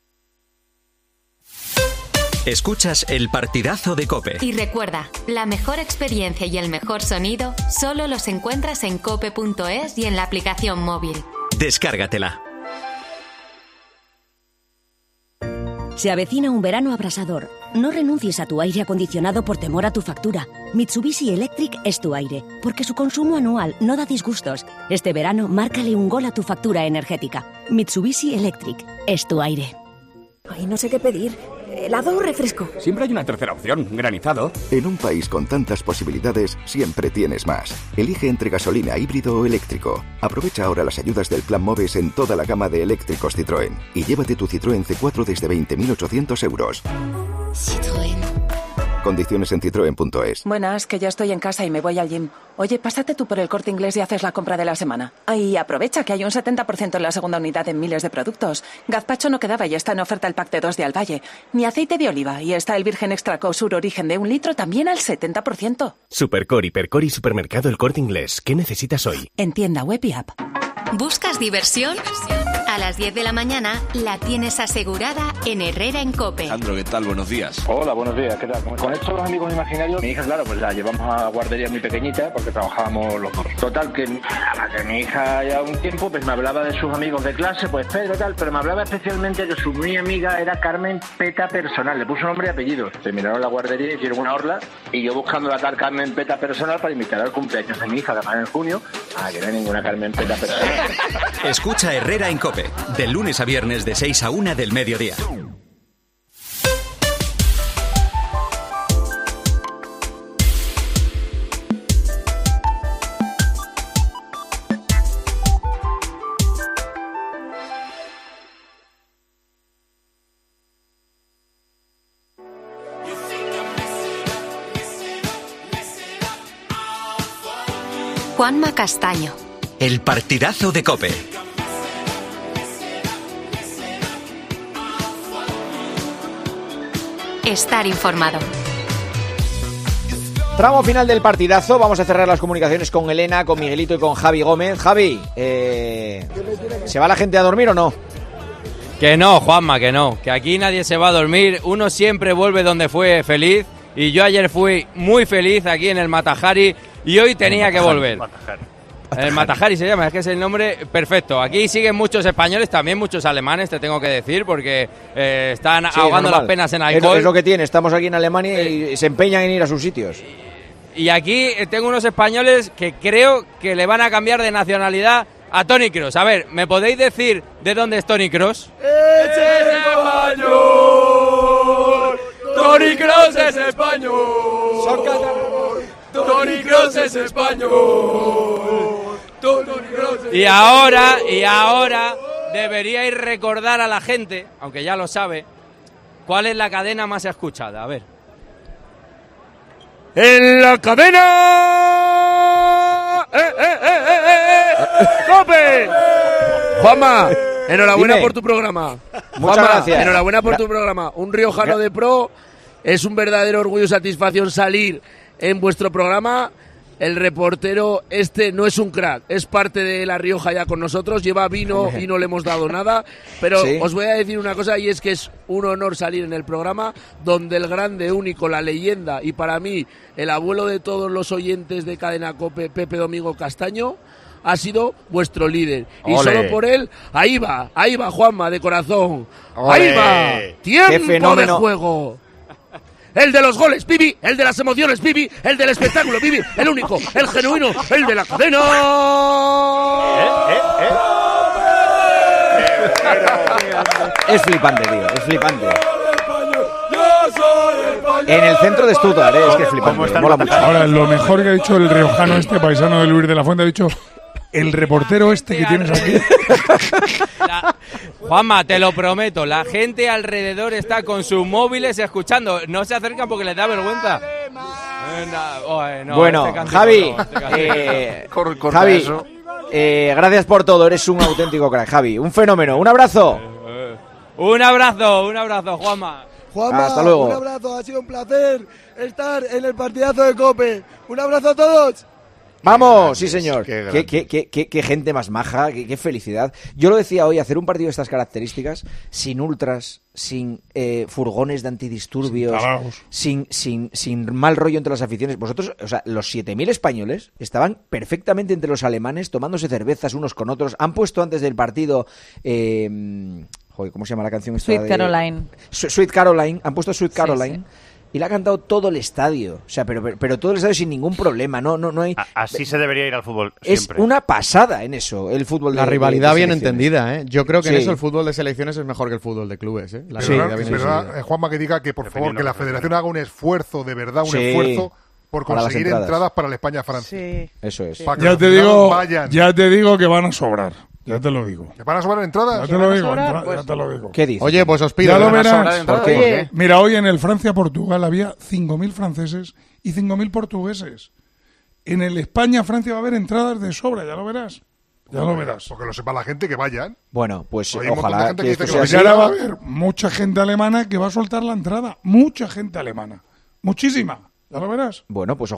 Escuchas el partidazo de COPE. Y recuerda, la mejor experiencia y el mejor sonido solo los encuentras en cope punto es y en la aplicación móvil. Descárgatela. Se avecina un verano abrasador. No renuncies a tu aire acondicionado por temor a tu factura. Mitsubishi Electric es tu aire, porque su consumo anual no da disgustos. Este verano, márcale un gol a tu factura energética. Mitsubishi Electric es tu aire. Ay, no sé qué pedir. ¿Helado o refresco? Siempre hay una tercera opción, granizado. En un país con tantas posibilidades, siempre tienes más. Elige entre gasolina, híbrido o eléctrico. Aprovecha ahora las ayudas del Plan MOVES en toda la gama de eléctricos Citroën. Y llévate tu Citroën C cuatro desde veinte mil ochocientos euros. Citroën. Condiciones en citroen punto es. Buenas, que ya estoy en casa y me voy al gym. Oye, pásate tú por el Corte Inglés y haces la compra de la semana. Ay, aprovecha que hay un setenta por ciento en la segunda unidad en miles de productos. Gazpacho no quedaba y está en oferta el pack de dos de Al Valle. Ni aceite de oliva y está el virgen extra Cosur origen de un litro también al setenta por ciento. Supercor, Hipercor y Supermercado El Corte Inglés. ¿Qué necesitas hoy? En tienda web y app. ¿Buscas diversión? A las diez de la mañana la tienes asegurada en Herrera en COPE. Alejandro, ¿qué tal? Buenos días. Hola, buenos días. ¿Qué tal? Con estos los amigos imaginarios, mi hija, claro, pues la llevamos a guardería muy pequeñita porque trabajábamos los dos. Total, que a la que mi hija ya un tiempo pues me hablaba de sus amigos de clase, pues Pedro tal, pero me hablaba especialmente que su muy amiga era Carmen Peta Personal. Le puso nombre y apellido. Terminaron la guardería, hicieron una orla y yo buscando la tal Carmen Peta Personal para invitar al cumpleaños de mi hija, que va en junio. Ah, que no hay ninguna Carmen Peta Personal. Escucha Herrera en COPE, de lunes a viernes de seis a una del mediodía. Juanma Castaño. El partidazo de COPE. Estar informado. Tramo final del partidazo. Vamos a cerrar las comunicaciones con Elena, con Miguelito y con Javi Gómez. Javi, eh, ¿se va la gente a dormir o no? Que no, Juanma, que no. Que aquí nadie se va a dormir. Uno siempre vuelve donde fue feliz. Y yo ayer fui muy feliz aquí en el Matajari. Y hoy tenía que volver. Matajari. El Matajari se llama, es que es el nombre perfecto. Aquí siguen muchos españoles, también muchos alemanes, te tengo que decir, porque eh, están sí, ahogando las penas en alcohol. Es, es lo que tiene, estamos aquí en Alemania y se empeñan en ir a sus sitios. Y aquí tengo unos españoles que creo que le van a cambiar de nacionalidad a Toni Kroos. A ver, ¿me podéis decir de dónde es Toni Kroos? ¡Es español! ¡Toni Kroos es español! ¡Son catalanes! Toni Kroos es español. Toni Kroos es y ahora, y ahora deberíais recordar a la gente, aunque ya lo sabe, cuál es la cadena más escuchada. A ver. En la cadena. ¡Eh, eh, eh, eh, eh! ¡Cope! Juanma, enhorabuena Dime. por tu programa. Muchas Juanma, gracias. enhorabuena por tu programa. Un riojano de pro. Es un verdadero orgullo y satisfacción salir en vuestro programa. El reportero este no es un crack, es parte de La Rioja ya con nosotros, lleva vino y no le hemos dado nada, pero ¿sí? Os voy a decir una cosa, y es que es un honor salir en el programa donde el grande, único, la leyenda y para mí el abuelo de todos los oyentes de Cadena COPE, Pepe Domingo Castaño, ha sido vuestro líder. Y Ole. solo por él, ahí va, ahí va Juanma de corazón, Ole. ahí va, tiempo de fenómeno. juego. El de los goles, Pibi, el de las emociones, Pibi, el del espectáculo, Pibi, el único, el genuino, el de la cadena. ¿Eh? ¿Eh? ¿Eh? Es flipante, tío, es flipante. En el centro de Stuttgart, ¿eh? Es que es flipante, mola mucho. Ahora, lo mejor que ha dicho el riojano este paisano de Luis de la Fuente, ha dicho... El reportero este que tienes aquí. La... Juanma, te lo prometo, la gente alrededor está con sus móviles escuchando. No se acercan porque les da vergüenza. Eh, no, oh, eh, no, bueno, este Javi, no, este eh, Javi, eh, gracias por todo. Eres un auténtico crack, Javi. Un fenómeno. Un abrazo. Eh, un abrazo, un abrazo, Juanma. Juanma, hasta luego. Un abrazo, ha sido un placer estar en el partidazo de COPE. Un abrazo a todos. Vamos, sí señor. Qué, qué, qué, qué, qué, qué gente más maja, qué, qué felicidad. Yo lo decía hoy, hacer un partido de estas características, sin ultras, sin eh, furgones de antidisturbios, sin, sin, sin mal rollo entre las aficiones. Vosotros, o sea, los siete mil españoles estaban perfectamente entre los alemanes, tomándose cervezas unos con otros. Han puesto antes del partido... Eh, joder, ¿cómo se llama la canción esta? Sweet de... Caroline. Sweet Caroline, han puesto Sweet Caroline. Sí, sí. Y le ha cantado todo el estadio, o sea, pero, pero, pero todo el estadio sin ningún problema, no, no, no hay. Así se debería ir al fútbol Es siempre. una pasada en eso, el fútbol. La de, rivalidad de, de bien entendida, ¿eh? Yo creo que sí. en eso el fútbol de selecciones es mejor que el fútbol de clubes, ¿eh? La sí, rivalidad es bien verdad, entendida. eh, Juanma, que diga que por favor que la Federación haga un esfuerzo, de verdad, un Sí, esfuerzo por para las conseguir entradas. entradas para la España-Francia. Sí. Eso es. Para que Ya los te aficionados digo, vayan. ya ya te digo que van a sobrar. Ya te lo digo. ¿Te van a sobrar entradas? Ya te lo digo, entra- ya te lo digo. ¿Qué dices? Oye, pues os pido. Ya lo ¿van a sobrar verás. entradas? ¿Por qué? ¿Por qué? Mira, hoy en el Francia-Portugal había cinco mil franceses y cinco mil portugueses. En el España-Francia va a haber entradas de sobra, ya lo verás. Ya lo verás. Porque lo sepa la gente que vayan. Bueno, pues Hay un montón de ojalá gente que que esto dice sea que así. y ahora va a haber mucha gente alemana que va a soltar la entrada. Mucha gente alemana. Muchísima. Ya lo verás. Bueno, pues ojalá.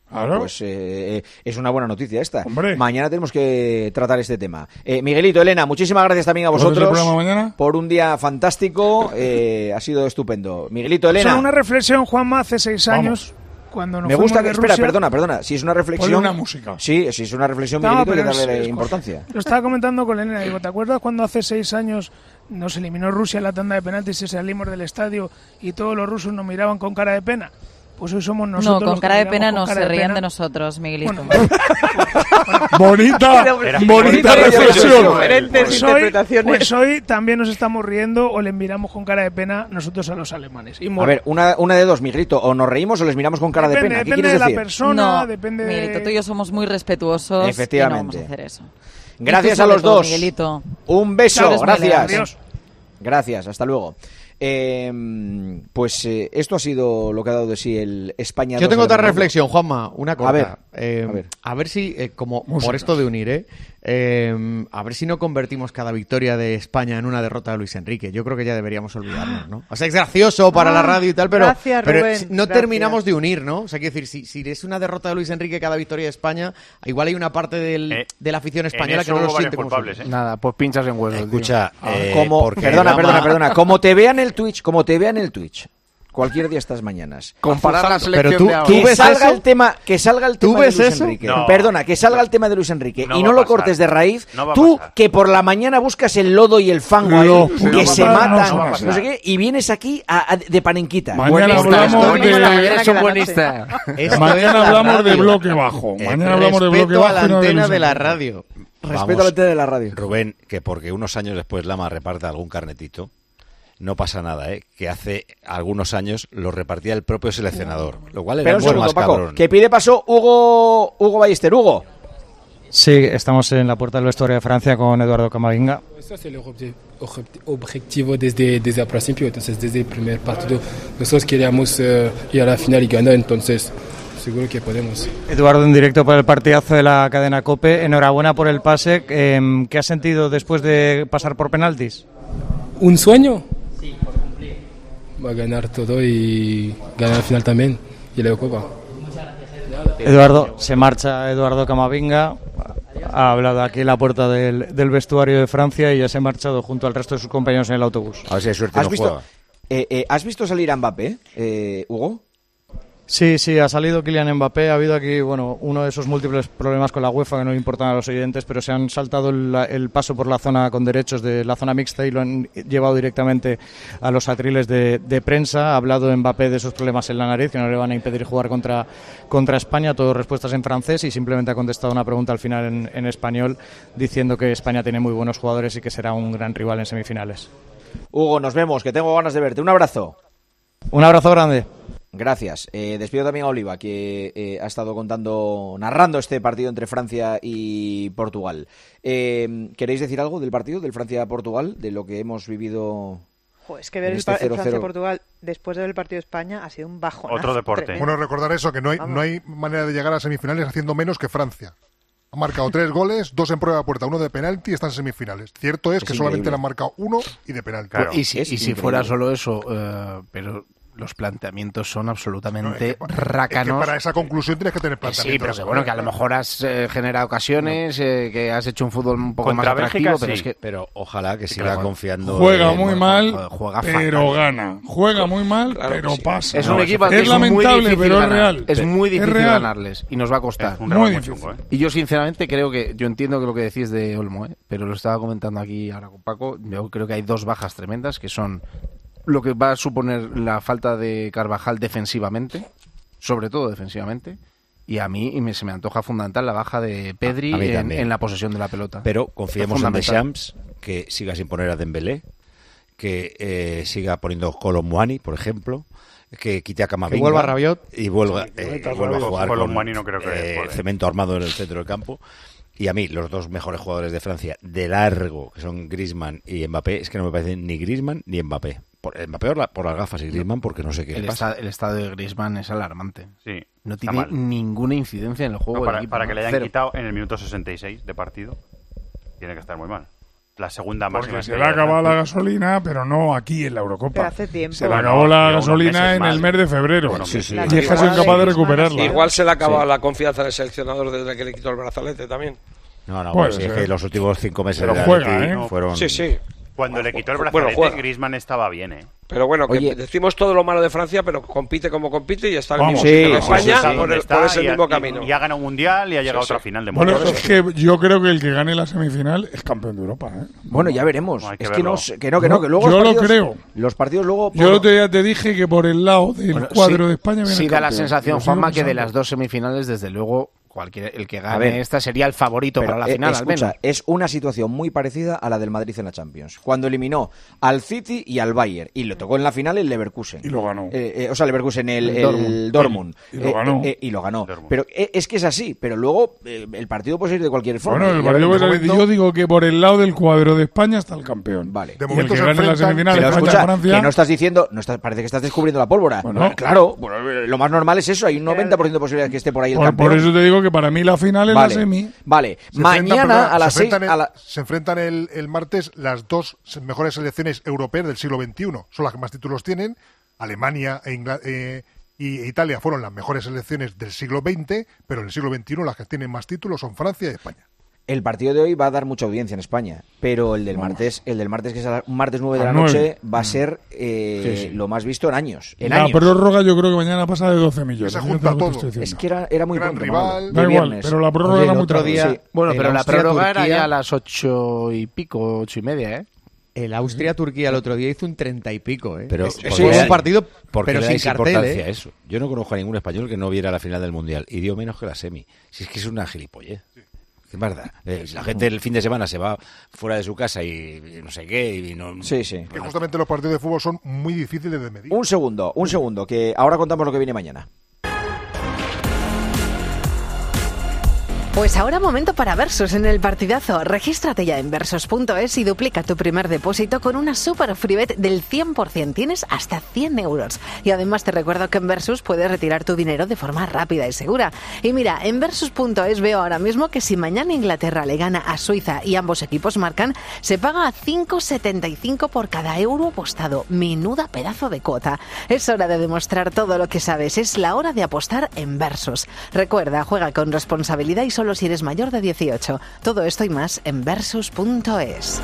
Claro. Pues eh, es una buena noticia esta. Hombre. Mañana tenemos que tratar este tema. Eh, Miguelito, Elena, muchísimas gracias también a vosotros mañana? por un día fantástico. Eh, ha sido estupendo. Miguelito, Elena. Solo una reflexión, Juanma, hace seis años. Vamos. Cuando nos Me gusta que, de espera, Rusia, perdona, perdona. Si es una reflexión. Ponle una música. Sí, si es una reflexión, no, Miguelito, hay que es, darle es, importancia. Lo estaba comentando con Elena. Digo, ¿te acuerdas cuando hace seis años nos eliminó Rusia en la tanda de penaltis y salimos del estadio y todos los rusos nos miraban con cara de pena? Pues hoy somos nosotros. No, con cara de pena no, se reían pena. de nosotros, Miguelito. Bueno, bonita, bonita reflexión. Pues hoy, pues hoy también nos estamos riendo o le miramos con cara de pena nosotros a los alemanes. Y a ver, una, una de dos, Miguelito, o nos reímos o les miramos con cara depende, de pena. ¿Qué depende quieres de decir? la persona, no, depende de... Miguelito, tú y yo somos muy respetuosos. Efectivamente. Y no vamos a hacer eso. Gracias a los todo, dos. Miguelito. Un beso, gracias. Adiós. Gracias, hasta luego. Eh, pues eh, esto ha sido lo que ha dado de sí el España. Yo tengo otra reflexión, Juanma, una corta. A ver, eh, a ver, a ver si, eh, como Música. por esto de unir, ¿eh? Eh, a ver si no convertimos cada victoria de España en una derrota de Luis Enrique. Yo creo que ya deberíamos olvidarnos, ¿no? O sea, es gracioso para ah, la radio y tal, pero, gracias, pero Rubén, no gracias. terminamos de unir, ¿no? O sea, quiero decir, si, si es una derrota de Luis Enrique cada victoria de España, igual hay una parte del, eh, de la afición española que no lo siente como culpables, ¿eh? Nada, pues pinchas en hueso. Escucha, eh, como, perdona, Lama... perdona, perdona. Como te vean el Twitch, como te vean el Twitch. Cualquier día estas mañanas. Comparar la selección pero tú, de ahora. Que ¿Tú ves salga eso? el tema, que salga el ¿Tú tema de ves Luis eso? Enrique. No. Perdona, que salga el tema de Luis Enrique No y va no a lo pasar. cortes de raíz. No va a Tú pasar. que por la mañana buscas el lodo y el fango ahí, No, que no se va a pasar, matan, no va a no, pasar. sé qué, y vienes aquí a, a- de panenquita. Mañana Buenista, hablamos esto, de- la mañana es un la buenista. Esto Mañana es la hablamos de radio. bloque bajo. Eh, Mañana hablamos de bloque respeto bajo. a la y no de antena Luis de la Enrique. radio. Respeto a la tele de la radio. Rubén, que porque unos años después Lama reparta algún carnetito, no pasa nada, ¿eh? Que hace algunos años lo repartía el propio seleccionador, lo cual era Pero un mucho segundo, más Paco, cabrón. que pide paso Hugo, Hugo Ballester. Hugo. Sí, estamos en la puerta del vestuario de Francia con Eduardo Camavinga. Eso es el obje- obje- objetivo desde, desde el principio, entonces desde el primer partido nosotros queríamos uh, ir a la final y ganar, entonces seguro que podemos. Eduardo, en directo para el partidazo de la cadena COPE, enhorabuena por el pase. Eh, ¿Qué has sentido después de pasar por penaltis? ¿Un sueño? Sí, por cumplir. Va a ganar todo y ganar la final también y la Copa. Eduardo, se marcha Eduardo Camavinga, ha hablado aquí en la puerta del, del vestuario de Francia y ya se ha marchado junto al resto de sus compañeros en el autobús. A ver si hay suerte, ¿Has no visto, juega. eh, eh, ¿Has visto salir a Mbappé, eh, Hugo? Sí, sí, ha salido Kylian Mbappé. Ha habido aquí, bueno, uno de esos múltiples problemas con la UEFA que no le importan a los oyentes, pero se han saltado el, el paso por la zona con derechos de la zona mixta y lo han llevado directamente a los atriles de, de prensa. Ha hablado Mbappé de esos problemas en la nariz que no le van a impedir jugar contra, contra España. Todo respuestas en francés y simplemente ha contestado una pregunta al final en, en español diciendo que España tiene muy buenos jugadores y que será un gran rival en semifinales. Hugo, nos vemos, que tengo ganas de verte. Un abrazo. Un abrazo grande. Gracias. Eh, despido también a Oliva, que eh, ha estado contando, narrando este partido entre Francia y Portugal. Eh, ¿Queréis decir algo del partido, del Francia-Portugal, de lo que hemos vivido? Jo, es que ver en el, este pa- el cero cero? Francia-Portugal después del partido de España ha sido un bajón. Otro deporte. Bueno, recordar eso, que no hay, no hay manera de llegar a semifinales haciendo menos que Francia. Ha marcado tres goles, dos en prueba de puerta, uno de penalti y están en semifinales. Cierto es, Es que increíble. solamente le han marcado uno y de penalti. Claro. Y si, y si fuera solo eso, uh, pero los planteamientos son absolutamente No, es que pa- rácanos. es que para esa conclusión tienes que tener planteamientos. Sí, pero que bueno, que a lo mejor has eh, generado ocasiones, eh, que has hecho un fútbol un poco Contra más atractivo, Bélgica, pero sí, es que... pero ojalá que Sí, siga claro. confiando. Juega en- muy bueno, mal, joder, juega pero fatal. gana. Juega muy mal, Claro pero que sí. pasa. Es un No, equipo es que es muy lamentable, difícil pero es ganar. real. Es muy difícil real. ganarles y nos va a costar. un drama muy difícil. chungo, ¿eh? Y yo sinceramente creo que, yo entiendo que lo que decís de Olmo, ¿eh? Pero lo estaba comentando aquí ahora con Paco, yo creo que hay dos bajas tremendas que son lo que va a suponer la falta de Carvajal defensivamente, sobre todo defensivamente, y a mí y me, se me antoja fundamental la baja de Pedri A mí en, también. en la posesión de la pelota. Pero confiemos en Fundamental. Deschamps, que siga sin poner a Dembélé, que eh, siga poniendo Colomboani, por ejemplo, que quite a Camavinga. Que vuelva Rabiot. Y vuelva, Sí, eh, que y vuelva a Rabiot. jugar Colomboani con no creo que eh, juegue. cemento armado en el centro del campo. Y a mí, los dos mejores jugadores de Francia, de largo, que son Griezmann y Mbappé, es que no me parecen ni Griezmann ni Mbappé. Por, Mbappé por, la- por las gafas y Griezmann porque no sé qué el, le pasa. esta- el estado de Griezmann es alarmante. Sí, No está tiene mal. ninguna incidencia en el juego No, del para, equipo, para ¿no? que le hayan Cero. quitado en el minuto sesenta y seis de partido, tiene que estar muy mal. La segunda más Porque se le ha acabado la gasolina, pero no aquí en la Eurocopa. Pero hace tiempo. Se le acabó la gasolina en el mes de febrero. Bueno, sí, sí. Y es casi incapaz de recuperarla. Igual se le ha acabado la confianza del seleccionador desde que le quitó el brazalete también. No, no, Pues, pues es eh. que los últimos cinco meses Pero de juega, Atleti ¿eh? fueron... Sí, sí. Cuando le quitó el Bueno, brazalete, juega. Griezmann estaba bien, ¿eh? Pero bueno, que Oye. decimos todo lo malo de Francia, pero compite como compite y está en el Vamos, mismo sí, sitio que sí, España Está por, donde el- está por ese y ha- mismo y- camino. Y ha ganado un mundial y ha llegado Sí, a otra sí. final de Bueno, mundial. es que yo creo que el que gane la semifinal es campeón de Europa. ¿eh? Bueno, ya veremos. Hay que es que verlo. no, sé- que no, que no, que luego Yo los lo partidos, creo. Los partidos luego... Yo el otro día te dije que por el lado del Bueno, cuadro sí, de España viene sí el da la campeón. sensación, Lo sigo Juanma, que de pensando. las dos semifinales, desde luego, cualquier el que A gane ver, esta sería el favorito Pero, para la eh, final, al escucha, menos. es una situación muy parecida a la del Madrid en la Champions, cuando eliminó al City y al Bayern, y le tocó en la final el Leverkusen. Y lo ganó. Eh, eh, o sea, Leverkusen, el, El el Dortmund. Dortmund. Y lo Eh, ganó. eh, y lo ganó. Dortmund. Pero eh, es que es así, pero luego eh, el partido puede ser de cualquier forma. Bueno, el Ya partido veremos. que yo digo que por el lado del cuadro de España está el campeón. Vale. De Y el momento que se gane la enfrentan- semifinal Pero España escucha, Francia. que no estás diciendo, no estás, parece que estás descubriendo la pólvora. Bueno. Claro, bueno, lo más normal es eso, hay un noventa por ciento de posibilidad de que esté por ahí el Por, campeón. por eso te digo que para mí la final es Vale. la semi. Vale, Se enfrentan, mañana perdona, a las se seis... enfrentan, a el, la- se enfrentan el, el martes las dos mejores selecciones europeas del siglo veintiuno. Son las que más títulos tienen. Alemania e, Ingla- eh, y e Italia fueron las mejores selecciones del siglo veinte, pero en el siglo veintiuno las que tienen más títulos son Francia y España. El partido de hoy va a dar mucha audiencia en España, pero el del martes, el del martes que es a la- un martes nueve de A la nueve. noche, va a ser eh, Sí, sí. lo más visto en años. En La años. prórroga yo creo que mañana pasa de doce millones. Se Yo junta te lo todo. estoy diciendo. Es que era, era muy Gran pronto, rival. Manolo, de Da igual, viernes. pero la prórroga Oye, era el muy otro tarde. día, Sí. bueno, El pero la Austria, prórroga era Turquía- ya a las ocho y pico, ocho y media, ¿eh? El Austria-Turquía el otro día hizo un treinta y pico, ¿eh? Pero Es- ¿por fue qué- un partido, ¿por qué pero le sin dais cartel, importancia ¿eh? a eso? Yo no conozco a ningún español que no viera la final del Mundial, y dio menos que la semi. Si es que es una gilipollez. ¿Qué más da? Eh, la gente el fin de semana se va fuera de su casa y, y no sé qué, y no... Sí, sí. Que justamente los partidos de fútbol son muy difíciles de medir. Un segundo, un segundo, que ahora contamos lo que viene mañana. Pues ahora momento para Versus en el partidazo. Regístrate ya en versus punto es y duplica tu primer depósito con una super freebet del cien por ciento. Tienes hasta cien euros. Y además te recuerdo que en Versus puedes retirar tu dinero de forma rápida y segura. Y mira, en versus punto es veo ahora mismo que si mañana Inglaterra le gana a Suiza y ambos equipos marcan, se paga cinco setenta y cinco por cada euro apostado. Menuda pedazo de cuota. Es hora de demostrar todo lo que sabes. Es la hora de apostar en Versus. Recuerda, juega con responsabilidad y solo si eres mayor de dieciocho. Todo esto y más en versus punto es.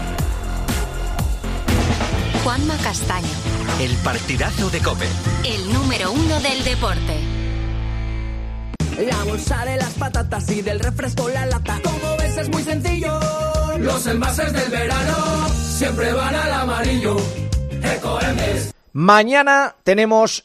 Juanma Castaño, El partidazo de COPE. el número uno del deporte. La bolsa de las patatas y del refresco la lata. Como ves es muy sencillo. Los envases del verano siempre van al amarillo. Ecoembes. Mañana tenemos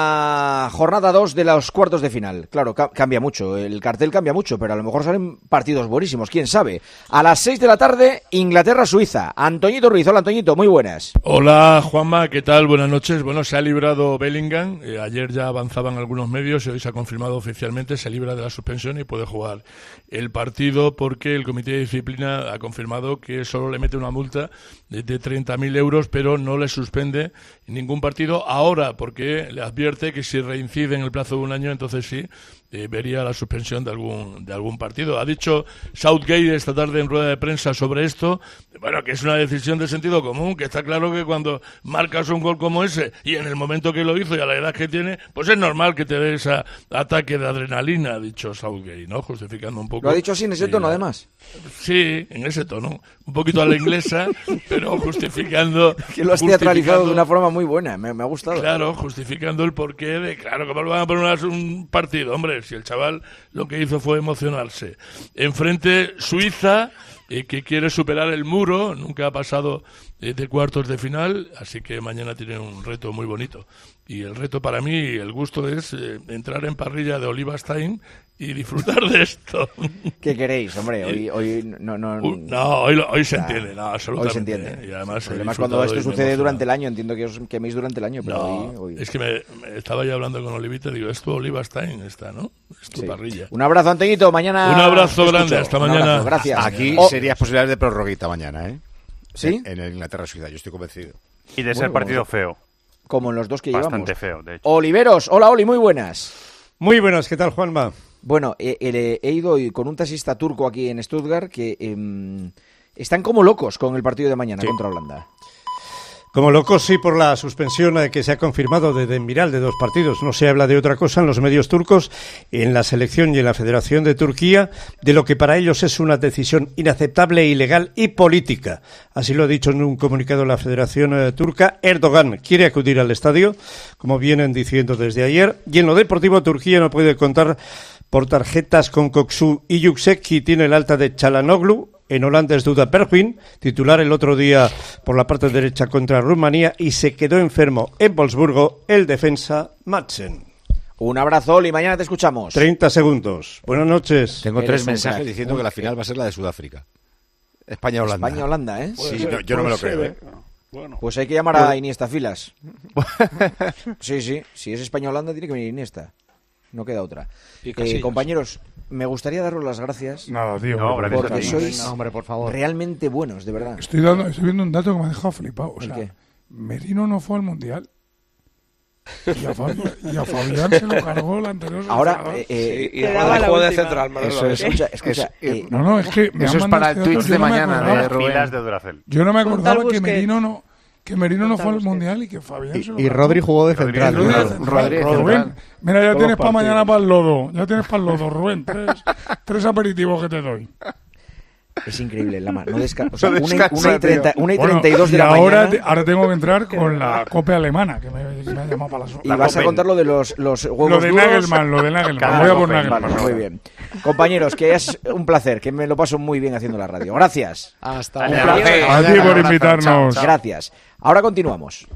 la jornada dos de los cuartos de final. Claro, ca- cambia mucho, el cartel cambia mucho, pero a lo mejor salen partidos buenísimos, quién sabe. A las seis de la tarde, Inglaterra-Suiza. Antoñito Ruiz, hola Antoñito, muy buenas. Hola Juanma, ¿qué tal? Buenas noches. Bueno, se ha librado Bellingham, eh, ayer ya avanzaban algunos medios y hoy se ha confirmado oficialmente, se libra de la suspensión y puede jugar el partido porque el Comité de Disciplina ha confirmado que solo le mete una multa de, de treinta mil euros, pero no le suspende ningún partido ahora, porque le advierte que si reincide en el plazo de un año, entonces sí, eh, vería la suspensión de algún de algún partido. Ha dicho Southgate esta tarde en rueda de prensa sobre esto, bueno, que es una decisión de sentido común, que está claro que cuando marcas un gol como ese, y en el momento que lo hizo y a la edad que tiene, pues es normal que te dé ese ataque de adrenalina, ha dicho Southgate, ¿no? Justificando un poco. Lo ha dicho así en ese eh, tono, la- además. Sí, en ese tono. Un poquito a la inglesa, pero justificando... Que lo has teatralizado de una forma muy buena, me, me ha gustado. Claro, justificando el porqué de, claro, ¿cómo le van a poner un partido? Hombre, si el chaval lo que hizo fue emocionarse. Enfrente, Suiza, eh, que quiere superar el muro, nunca ha pasado eh, de cuartos de final, así que mañana tiene un reto muy bonito. Y el reto para mí, el gusto es eh, entrar en parrilla de Oliva Stein y disfrutar de esto. ¿Qué queréis, hombre? Hoy, hoy no, no, Uh, no, hoy, lo- hoy se Ah, entiende, no, absolutamente. Hoy se entiende. ¿eh? Y además, he Además, disfrutado cuando esto y me sucede emociona. durante el año, entiendo que os queméis durante el año, pero No, hoy, hoy- es que me, me estaba yo hablando con Olivita y digo, es tu Oliva Stein esta, ¿no? Es tu Sí. parrilla. Un abrazo, Antoñito, mañana... Un abrazo te grande, escucho. hasta Un mañana. abrazo, gracias. Aquí Oh, serías posibilidades de prorroguita mañana, ¿eh? ¿Sí? En, en el Inglaterra-Suiza, yo estoy convencido. Y de ser Bueno, partido como- feo. Como en los dos que Bastante llevamos. feo, de hecho. Oliveros, hola Oli, muy buenas. Muy buenas, ¿qué tal, Juanma? Bueno, he, he- he ido hoy con un taxista turco aquí en Stuttgart que, em, están como locos con el partido de mañana sí. contra Holanda. Como locos, sí, por la suspensión eh, que se ha confirmado de Demiral de dos partidos. No se habla de otra cosa en los medios turcos, en la selección y en la Federación de Turquía, de lo que para ellos es una decisión inaceptable, ilegal y política. Así lo ha dicho en un comunicado la Federación eh, Turca. Erdogan quiere acudir al estadio, como vienen diciendo desde ayer. Y en lo deportivo, Turquía no puede contar por tarjetas con Koksu y Yüksekki, tiene el alta de Çalhanoğlu. En Holanda es Duda Pervin, titular el otro día por la parte derecha contra Rumanía, y se quedó enfermo en Wolfsburgo el defensa Madsen. Un abrazo, Oli, mañana te escuchamos. treinta segundos. Buenas noches. Tengo tres mensajes diciendo que la final va a ser la de Sudáfrica. España-Holanda. España-Holanda, ¿eh? Sí, no, yo no me lo creo, ¿eh? Bueno. Pues hay que llamar a Iniesta Filas. Sí, sí, si es España-Holanda tiene que venir Iniesta. No queda otra. Eh, compañeros, me gustaría daros las gracias. Nada, tío. No, gracias porque a ti. sois No, hombre, por favor. realmente buenos, de verdad. Estoy, dando, estoy viendo un dato que me ha dejado flipado. O sea, qué? Merino no fue al Mundial. Y a, Fabián, y a Fabián se lo cargó el anterior. Ahora, eh, eh, y ahora el juego de central, Eso es, escucha, escucha. es, eh, no, no, es que me eso han es para el mandado este Twitch dato, de yo no me mañana acordaba. de Rubén. Pilas de Duracell. Yo no me acordaba que Busquets. Merino no, que Merino no fue al Busquets. Mundial y que Fabián se lo Y cargó. Rodri jugó de Rodri central. de claro. central. Rodri de Rubén, central. mira, ya Todos tienes para partidos. mañana para el lodo. Ya tienes para el lodo, Rubén. Tres, tres aperitivos que te doy. Es increíble, Lama. No desca- o sea, No una, y- descansa, una y treinta, tío. una y Bueno, treinta y dos de y la ahora, mañana. te- ahora tengo que entrar con la Copa alemana, que me, que me ha llamado para la Y vas a contar lo de los, los huevos Lo de duros. Nagelman, lo de Nagelman. Cada Voy a uno, por vale, Nagelman. muy bien. Compañeros, que es un placer, que me lo paso muy bien haciendo la radio. Gracias. Hasta Un placer. A ti por invitarnos. Gracias. Ahora continuamos.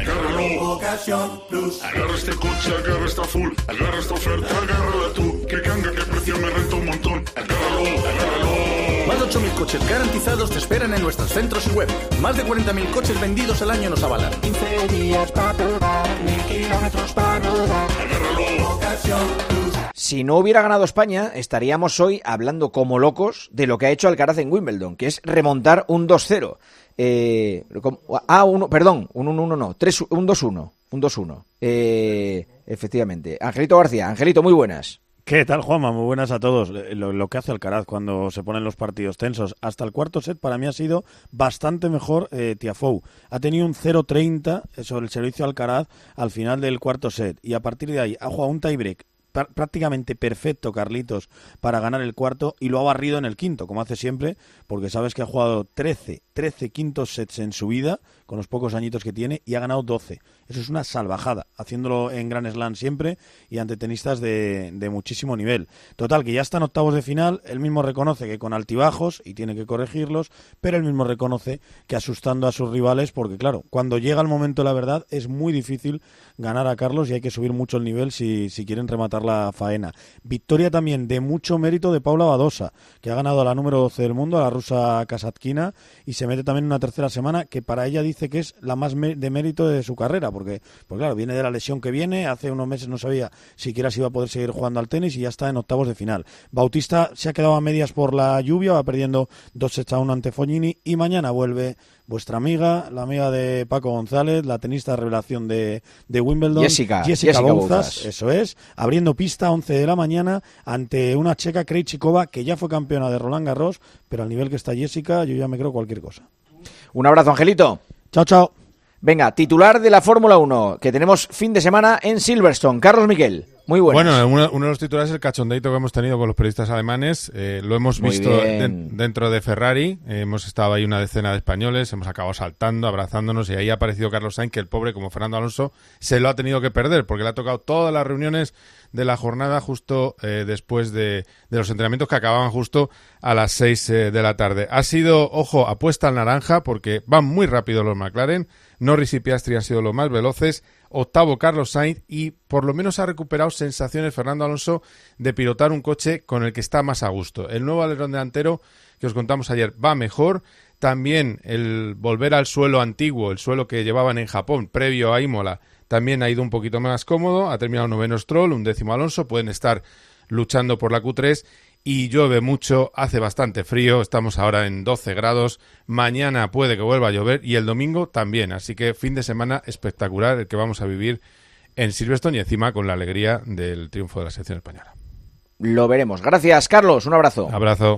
Ocasión Plus. Agarra este coche, agarra esta full, agarra esta oferta, agárrala tú. Que canga, que precio me renta un montón. Agárralo, agárralo. Más de ocho mil coches garantizados te esperan en nuestros centros y web. Más de cuarenta mil coches vendidos al año nos avalan. quince días para probar, mil kilómetros para rodar. Agárralo. Ocasión Plus. Si no hubiera ganado España, estaríamos hoy hablando como locos de lo que ha hecho Alcaraz en Wimbledon, que es remontar un dos cero. Eh, ah, uno, perdón, un uno uno no, tres, un dos uno, un dos uno. Eh, efectivamente. Angelito García, Angelito, muy buenas. ¿Qué tal, Juanma? Muy buenas a todos. Lo, lo que hace Alcaraz cuando se ponen los partidos tensos. Hasta el cuarto set para mí ha sido bastante mejor eh, Tiafoe. Ha tenido un cero treinta sobre el servicio Alcaraz al final del cuarto set. Y a partir de ahí ha jugado un tiebreak prácticamente perfecto Carlitos para ganar el cuarto y lo ha barrido en el quinto, como hace siempre, porque sabes que ha jugado trece, trece quintos sets en su vida, con los pocos añitos que tiene, y ha ganado doce. Eso es una salvajada, haciéndolo en Grand Slam siempre y ante tenistas de, de muchísimo nivel. Total, que ya está en octavos de final, él mismo reconoce que con altibajos, y tiene que corregirlos, pero él mismo reconoce que asustando a sus rivales, porque claro, cuando llega el momento de la verdad, es muy difícil ganar a Carlos y hay que subir mucho el nivel si, si quieren rematar la faena. Victoria también de mucho mérito de Paula Badosa, que ha ganado a la número doce del mundo, a la rusa Kasatkina, y se mete también en una tercera semana que para ella dice que es la más de mérito de su carrera, porque pues claro, viene de la lesión que viene, hace unos meses no sabía siquiera si iba a poder seguir jugando al tenis y ya está en octavos de final. Bautista se ha quedado a medias por la lluvia, va perdiendo dos sets a uno ante Fognini, y mañana vuelve vuestra amiga, la amiga de Paco González, la tenista revelación de, de Wimbledon, Jessica, Jessica, Jessica Bouzas, Bouzas. eso es, abriendo pista a once de la mañana ante una checa, Krejcikova, que ya fue campeona de Roland Garros, pero al nivel que está Jessica, yo ya me creo cualquier cosa. Un abrazo, Angelito. Chao, chao. Venga, titular de la Fórmula uno, que tenemos fin de semana en Silverstone. Carlos Miquel, muy buenas. Bueno, uno, uno de los titulares es el cachondeito que hemos tenido con los periodistas alemanes. Eh, lo hemos Muy visto bien. de- dentro de Ferrari. Eh, hemos estado ahí una decena de españoles, hemos acabado saltando, abrazándonos, y ahí ha aparecido Carlos Sainz, que el pobre, como Fernando Alonso, se lo ha tenido que perder, porque le ha tocado todas las reuniones de la jornada justo eh, después de, de los entrenamientos que acababan justo a las seis eh, de la tarde. Ha sido, ojo, apuesta al naranja, porque van muy rápido los McLaren. Norris y Piastri han sido los más veloces. Octavo Carlos Sainz, y por lo menos ha recuperado sensaciones Fernando Alonso de pilotar un coche con el que está más a gusto. El nuevo alerón delantero que os contamos ayer va mejor. También el volver al suelo antiguo, el suelo que llevaban en Japón previo a Imola, también ha ido un poquito más cómodo. Ha terminado noveno Stroll, un décimo Alonso. Pueden estar luchando por la Q tres. Y llueve mucho, hace bastante frío, estamos ahora en doce grados, mañana puede que vuelva a llover y el domingo también, así que fin de semana espectacular el que vamos a vivir en Silverstone, y encima con la alegría del triunfo de la selección española. Lo veremos. Gracias, Carlos, un abrazo. Abrazo.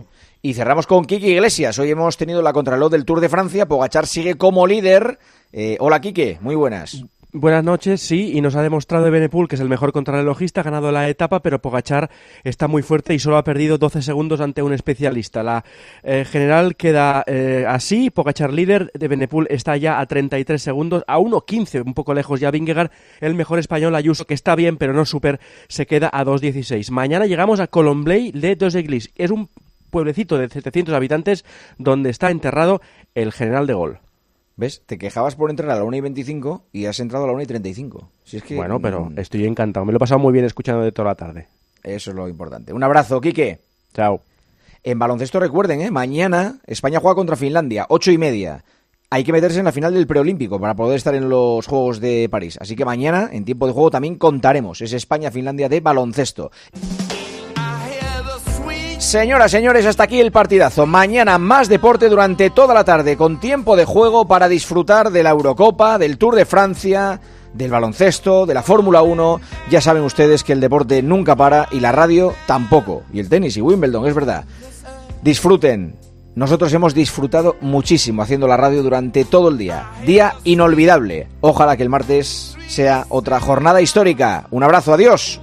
Y cerramos con Quique Iglesias. Hoy hemos tenido la contrarreloj del Tour de Francia. Pogačar sigue como líder. Eh, hola, Quique. Muy buenas. Buenas noches, sí, y nos ha demostrado Evenepoel que es el mejor contrarrelojista, ha ganado la etapa, pero Pogačar está muy fuerte y solo ha perdido doce segundos ante un especialista. La eh, general queda eh, así, Pogačar líder, Evenepoel está ya a treinta y tres segundos, a uno quince, un poco lejos ya Vingegaard, el mejor español Ayuso, que está bien, pero no súper, se queda a dos dieciséis. Mañana llegamos a Colomblay de Dos Églises, es un pueblecito de setecientos habitantes donde está enterrado el general de Gaulle. ¿Ves? Te quejabas por entrar a la una y veinticinco y has entrado a la una y treinta y cinco. Si es que, bueno, pero estoy encantado. Me lo he pasado muy bien escuchando de toda la tarde. Eso es lo importante. Un abrazo, Quique. Chao. En baloncesto recuerden, ¿eh? Mañana España juega contra Finlandia, ocho y media. Hay que meterse en la final del preolímpico para poder estar en los Juegos de París. Así que mañana, en tiempo de juego, también contaremos. Es España-Finlandia de baloncesto. Señoras, señores, hasta aquí el partidazo. Mañana más deporte durante toda la tarde, con tiempo de juego para disfrutar de la Eurocopa, del Tour de Francia, del baloncesto, de la Fórmula uno. Ya saben ustedes que el deporte nunca para y la radio tampoco. Y el tenis y Wimbledon, es verdad. Disfruten. Nosotros hemos disfrutado muchísimo haciendo la radio durante todo el día. Día inolvidable. Ojalá que el martes sea otra jornada histórica. Un abrazo, adiós.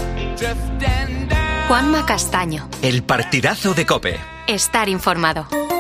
Juanma Castaño. El partidazo de COPE. Estar informado.